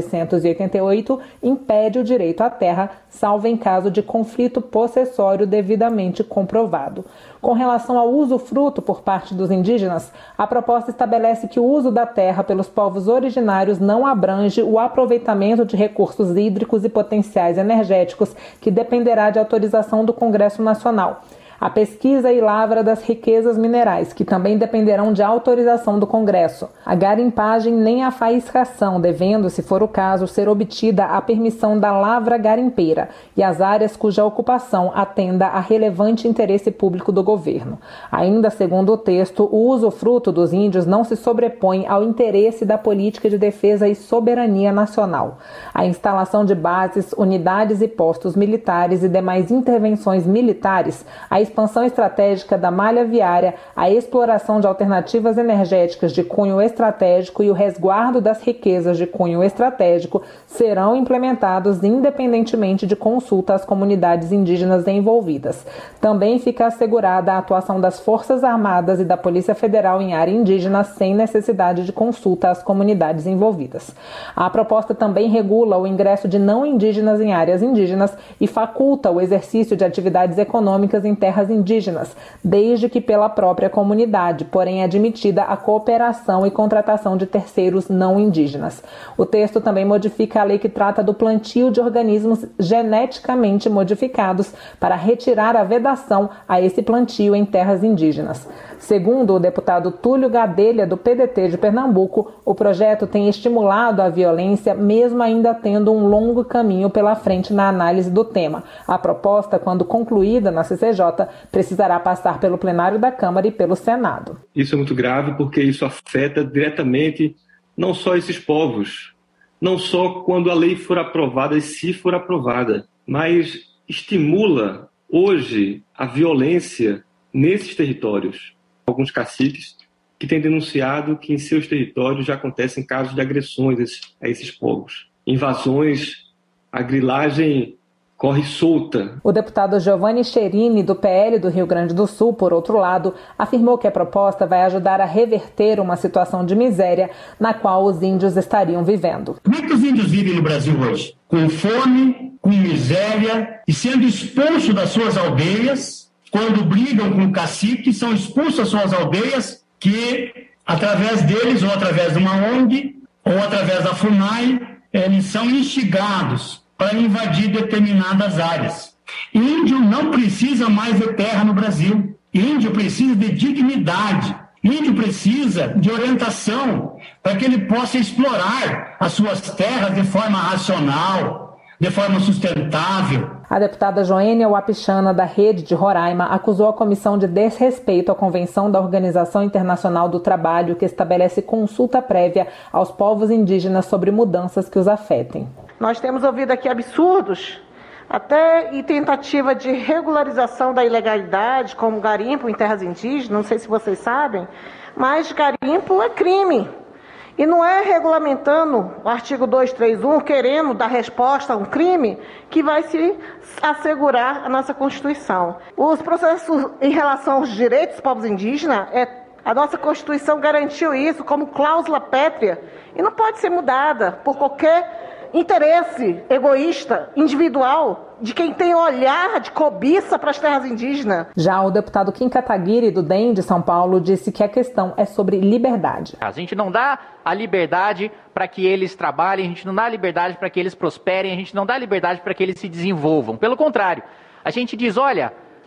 1988 impede o direito à terra, salvo em caso de conflito possessório devidamente comprovado. Com relação ao usufruto por parte dos indígenas, a proposta estabelece que o uso da terra pelos povos originários não abrange o aproveitamento de recursos hídricos e potenciais energéticos, que dependerá de autorização do Congresso Nacional. A pesquisa e lavra das riquezas minerais, que também dependerão de autorização do Congresso. A garimpagem nem a faiscação, devendo, se for o caso, ser obtida a permissão da lavra garimpeira e as áreas cuja ocupação atenda a relevante interesse público do governo. Ainda segundo o texto, o usufruto dos índios não se sobrepõe ao interesse da política de defesa e soberania nacional. A instalação de bases, unidades e postos militares e demais intervenções militares, a expansão estratégica da malha viária, a exploração de alternativas energéticas de cunho estratégico e o resguardo das riquezas de cunho estratégico serão implementados independentemente de consulta às comunidades indígenas envolvidas. Também fica assegurada a atuação das Forças Armadas e da Polícia Federal em área indígena sem necessidade de consulta às comunidades envolvidas. A proposta também regula o ingresso de não indígenas em áreas indígenas e faculta o exercício de atividades econômicas em terras indígenas, desde que pela própria comunidade, porém admitida a cooperação e contratação de terceiros não indígenas. O texto também modifica a lei que trata do plantio de organismos geneticamente modificados para retirar a vedação a esse plantio em terras indígenas. Segundo o deputado Túlio Gadelha, do PDT de Pernambuco, o projeto tem estimulado a violência, mesmo ainda tendo um longo caminho pela frente na análise do tema. A proposta, quando concluída na CCJ, precisará passar pelo plenário da Câmara e pelo Senado. Isso é muito grave porque isso afeta diretamente não só esses povos, não só quando a lei for aprovada e se for aprovada, mas estimula hoje a violência nesses territórios. Alguns caciques que têm denunciado que em seus territórios já acontecem casos de agressões a esses povos. Invasões, a grilagem corre solta. O deputado Giovanni Cherini, do PL do Rio Grande do Sul, por outro lado, afirmou que a proposta vai ajudar a reverter uma situação de miséria na qual os índios estariam vivendo. Como é que os índios vivem no Brasil hoje? Com fome, com miséria e sendo expulsos das suas aldeias. Quando brigam com o cacique, são expulsos das suas aldeias, que através deles, ou através de uma ONG, ou através da FUNAI, eles são instigados para invadir determinadas áreas. Índio não precisa mais de terra no Brasil. Índio precisa de dignidade. Índio precisa de orientação para que ele possa explorar as suas terras de forma racional, de forma sustentável. A deputada Joênia Wapichana, da Rede de Roraima, acusou a comissão de desrespeito à Convenção da Organização Internacional do Trabalho, que estabelece consulta prévia aos povos indígenas sobre mudanças que os afetem. Nós temos ouvido aqui absurdos, até e tentativa de regularização da ilegalidade, como garimpo em terras indígenas, não sei se vocês sabem, mas garimpo é crime. E não é regulamentando o artigo 231, querendo dar resposta a um crime, que vai se assegurar a nossa Constituição. Os processos em relação aos direitos dos povos indígenas, a nossa Constituição garantiu isso como cláusula pétrea e não pode ser mudada por qualquer interesse egoísta, individual, de quem tem olhar de cobiça para as terras indígenas. Já o deputado Kim Kataguiri, do DEM de São Paulo, disse que a questão é sobre liberdade. A gente não dá a liberdade para que eles trabalhem, a gente não dá a liberdade para que eles prosperem, a gente não dá a liberdade para que eles se desenvolvam. Pelo contrário, a gente diz, olha,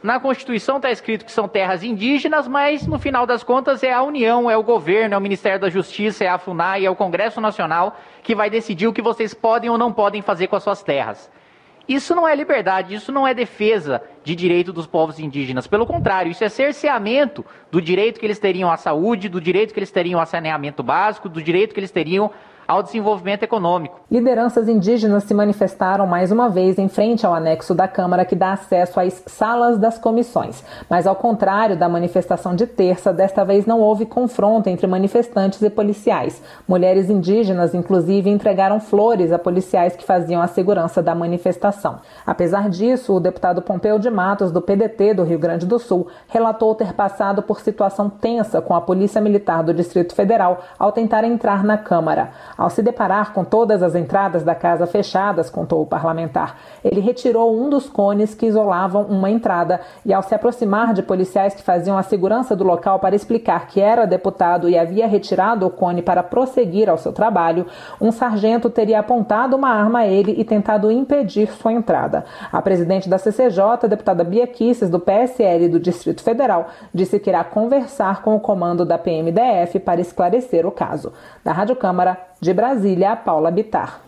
Na Constituição está escrito que são terras indígenas, mas no final das contas é a União, é o governo, é o Ministério da Justiça, é a FUNAI, é o Congresso Nacional que vai decidir o que vocês podem ou não podem fazer com as suas terras. Isso não é liberdade, isso não é defesa de direito dos povos indígenas. Pelo contrário, isso é cerceamento do direito que eles teriam à saúde, do direito que eles teriam a saneamento básico, do direito que eles teriam ao desenvolvimento econômico. Lideranças indígenas se manifestaram mais uma vez em frente ao anexo da Câmara que dá acesso às salas das comissões. Mas ao contrário da manifestação de terça, desta vez não houve confronto entre manifestantes e policiais. Mulheres indígenas, inclusive, entregaram flores a policiais que faziam a segurança da manifestação. Apesar disso, o deputado Pompeu de Matos, do PDT do Rio Grande do Sul, relatou ter passado por situação tensa com a Polícia Militar do Distrito Federal ao tentar entrar na Câmara. Ao se deparar com todas as entradas da casa fechadas, contou o parlamentar, ele retirou um dos cones que isolavam uma entrada e, ao se aproximar de policiais que faziam a segurança do local para explicar que era deputado e havia retirado o cone para prosseguir ao seu trabalho, um sargento teria apontado uma arma a ele e tentado impedir sua entrada. A presidente da CCJ, a deputada Bia Kicis, do PSL do Distrito Federal, disse que irá conversar com o comando da PMDF para esclarecer o caso. Da Rádio Câmara, de Brasília, Paula Bittar.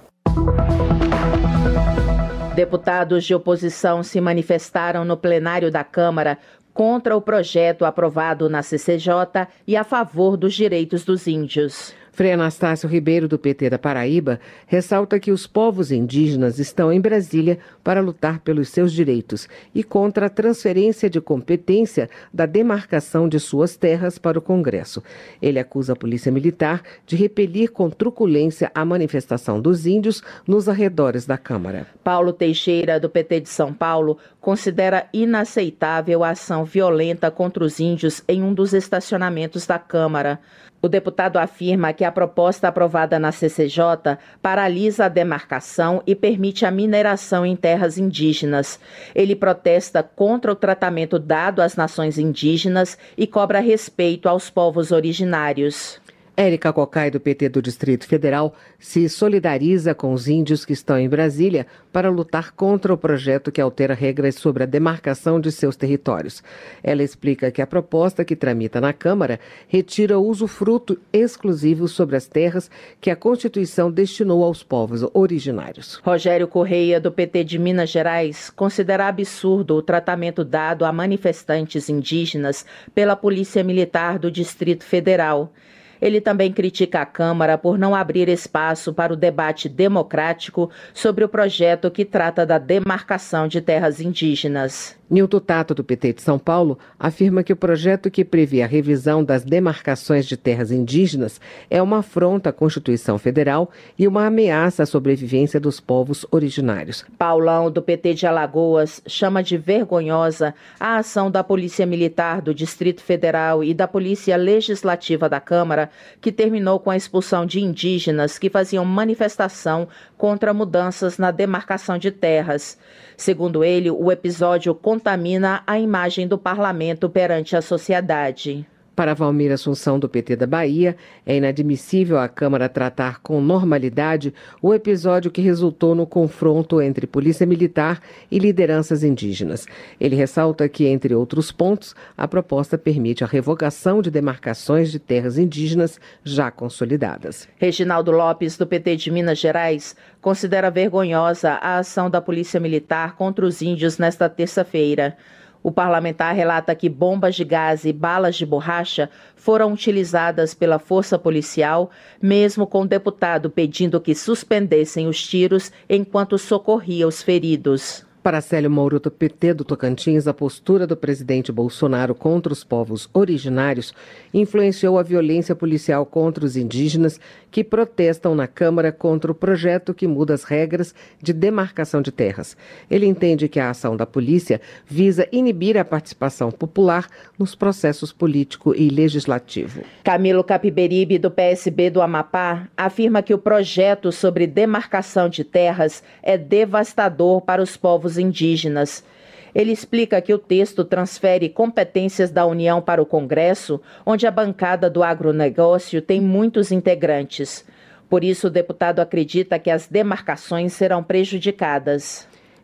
Deputados de oposição se manifestaram no plenário da Câmara contra o projeto aprovado na CCJ e a favor dos direitos dos índios. Frei Anastácio Ribeiro, do PT da Paraíba, ressalta que os povos indígenas estão em Brasília para lutar pelos seus direitos e contra a transferência de competência da demarcação de suas terras para o Congresso. Ele acusa a Polícia Militar de repelir com truculência a manifestação dos índios nos arredores da Câmara. Paulo Teixeira, do PT de São Paulo, considera inaceitável a ação violenta contra os índios em um dos estacionamentos da Câmara. O deputado afirma que a proposta aprovada na CCJ paralisa a demarcação e permite a mineração em terras indígenas. Ele protesta contra o tratamento dado às nações indígenas e cobra respeito aos povos originários. Érica Cocai, do PT do Distrito Federal, se solidariza com os índios que estão em Brasília para lutar contra o projeto que altera regras sobre a demarcação de seus territórios. Ela explica que a proposta que tramita na Câmara retira o usufruto exclusivo sobre as terras que a Constituição destinou aos povos originários. Rogério Correia, do PT de Minas Gerais, considera absurdo o tratamento dado a manifestantes indígenas pela Polícia Militar do Distrito Federal. Ele também critica a Câmara por não abrir espaço para o debate democrático sobre o projeto que trata da demarcação de terras indígenas. Nilton Tato, do PT de São Paulo, afirma que o projeto que prevê a revisão das demarcações de terras indígenas é uma afronta à Constituição Federal e uma ameaça à sobrevivência dos povos originários. Paulão, do PT de Alagoas, chama de vergonhosa a ação da Polícia Militar do Distrito Federal e da Polícia Legislativa da Câmara, que terminou com a expulsão de indígenas que faziam manifestação contra mudanças na demarcação de terras. Segundo ele, o episódio contamina a imagem do parlamento perante a sociedade. Para Valmir Assunção, do PT da Bahia, é inadmissível a Câmara tratar com normalidade o episódio que resultou no confronto entre Polícia Militar e lideranças indígenas. Ele ressalta que, entre outros pontos, a proposta permite a revogação de demarcações de terras indígenas já consolidadas. Reginaldo Lopes, do PT de Minas Gerais, considera vergonhosa a ação da Polícia Militar contra os índios nesta terça-feira. O parlamentar relata que bombas de gás e balas de borracha foram utilizadas pela força policial, mesmo com o deputado pedindo que suspendessem os tiros enquanto socorria os feridos. Para Célio Mouro, do PT do Tocantins, a postura do presidente Bolsonaro contra os povos originários influenciou a violência policial contra os indígenas que protestam na Câmara contra o projeto que muda as regras de demarcação de terras. Ele entende que a ação da polícia visa inibir a participação popular nos processos político e legislativo. Camilo Capiberibe, do PSB do Amapá, afirma que o projeto sobre demarcação de terras é devastador para os povos indígenas. Ele explica que o texto transfere competências da União para o Congresso, onde a bancada do agronegócio tem muitos integrantes. Por isso, o deputado acredita que as demarcações serão prejudicadas.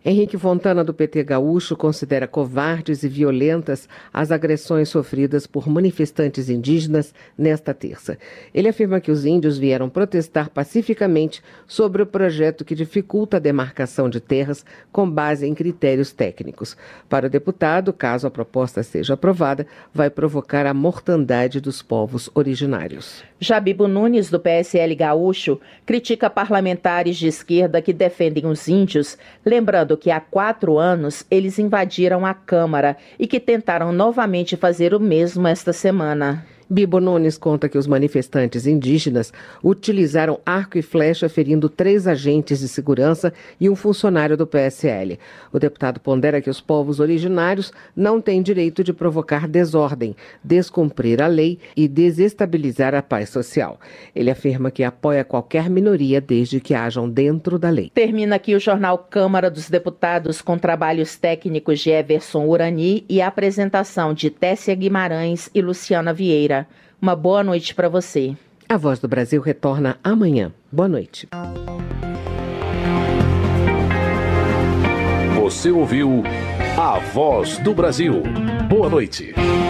Henrique Fontana, do PT gaúcho, considera covardes e violentas as agressões sofridas por manifestantes indígenas nesta terça. Ele afirma que os índios vieram protestar pacificamente sobre o projeto que dificulta a demarcação de terras com base em critérios técnicos. Para o deputado, caso a proposta seja aprovada, vai provocar a mortandade dos povos originários. Jabibo Nunes, do PSL gaúcho, critica parlamentares de esquerda que defendem os índios, lembrando que há 4 anos eles invadiram a Câmara e que tentaram novamente fazer o mesmo esta semana. Bibo Nunes conta que os manifestantes indígenas utilizaram arco e flecha, ferindo 3 agentes de segurança e um funcionário do PSL. O deputado pondera que os povos originários não têm direito de provocar desordem, descumprir a lei e desestabilizar a paz social. Ele afirma que apoia qualquer minoria desde que hajam dentro da lei. Termina aqui o jornal Câmara dos Deputados com trabalhos técnicos de Everson Urani e a apresentação de Tessia Guimarães e Luciana Vieira. Uma boa noite para você. A Voz do Brasil retorna amanhã. Boa noite. Você ouviu A Voz do Brasil. Boa noite.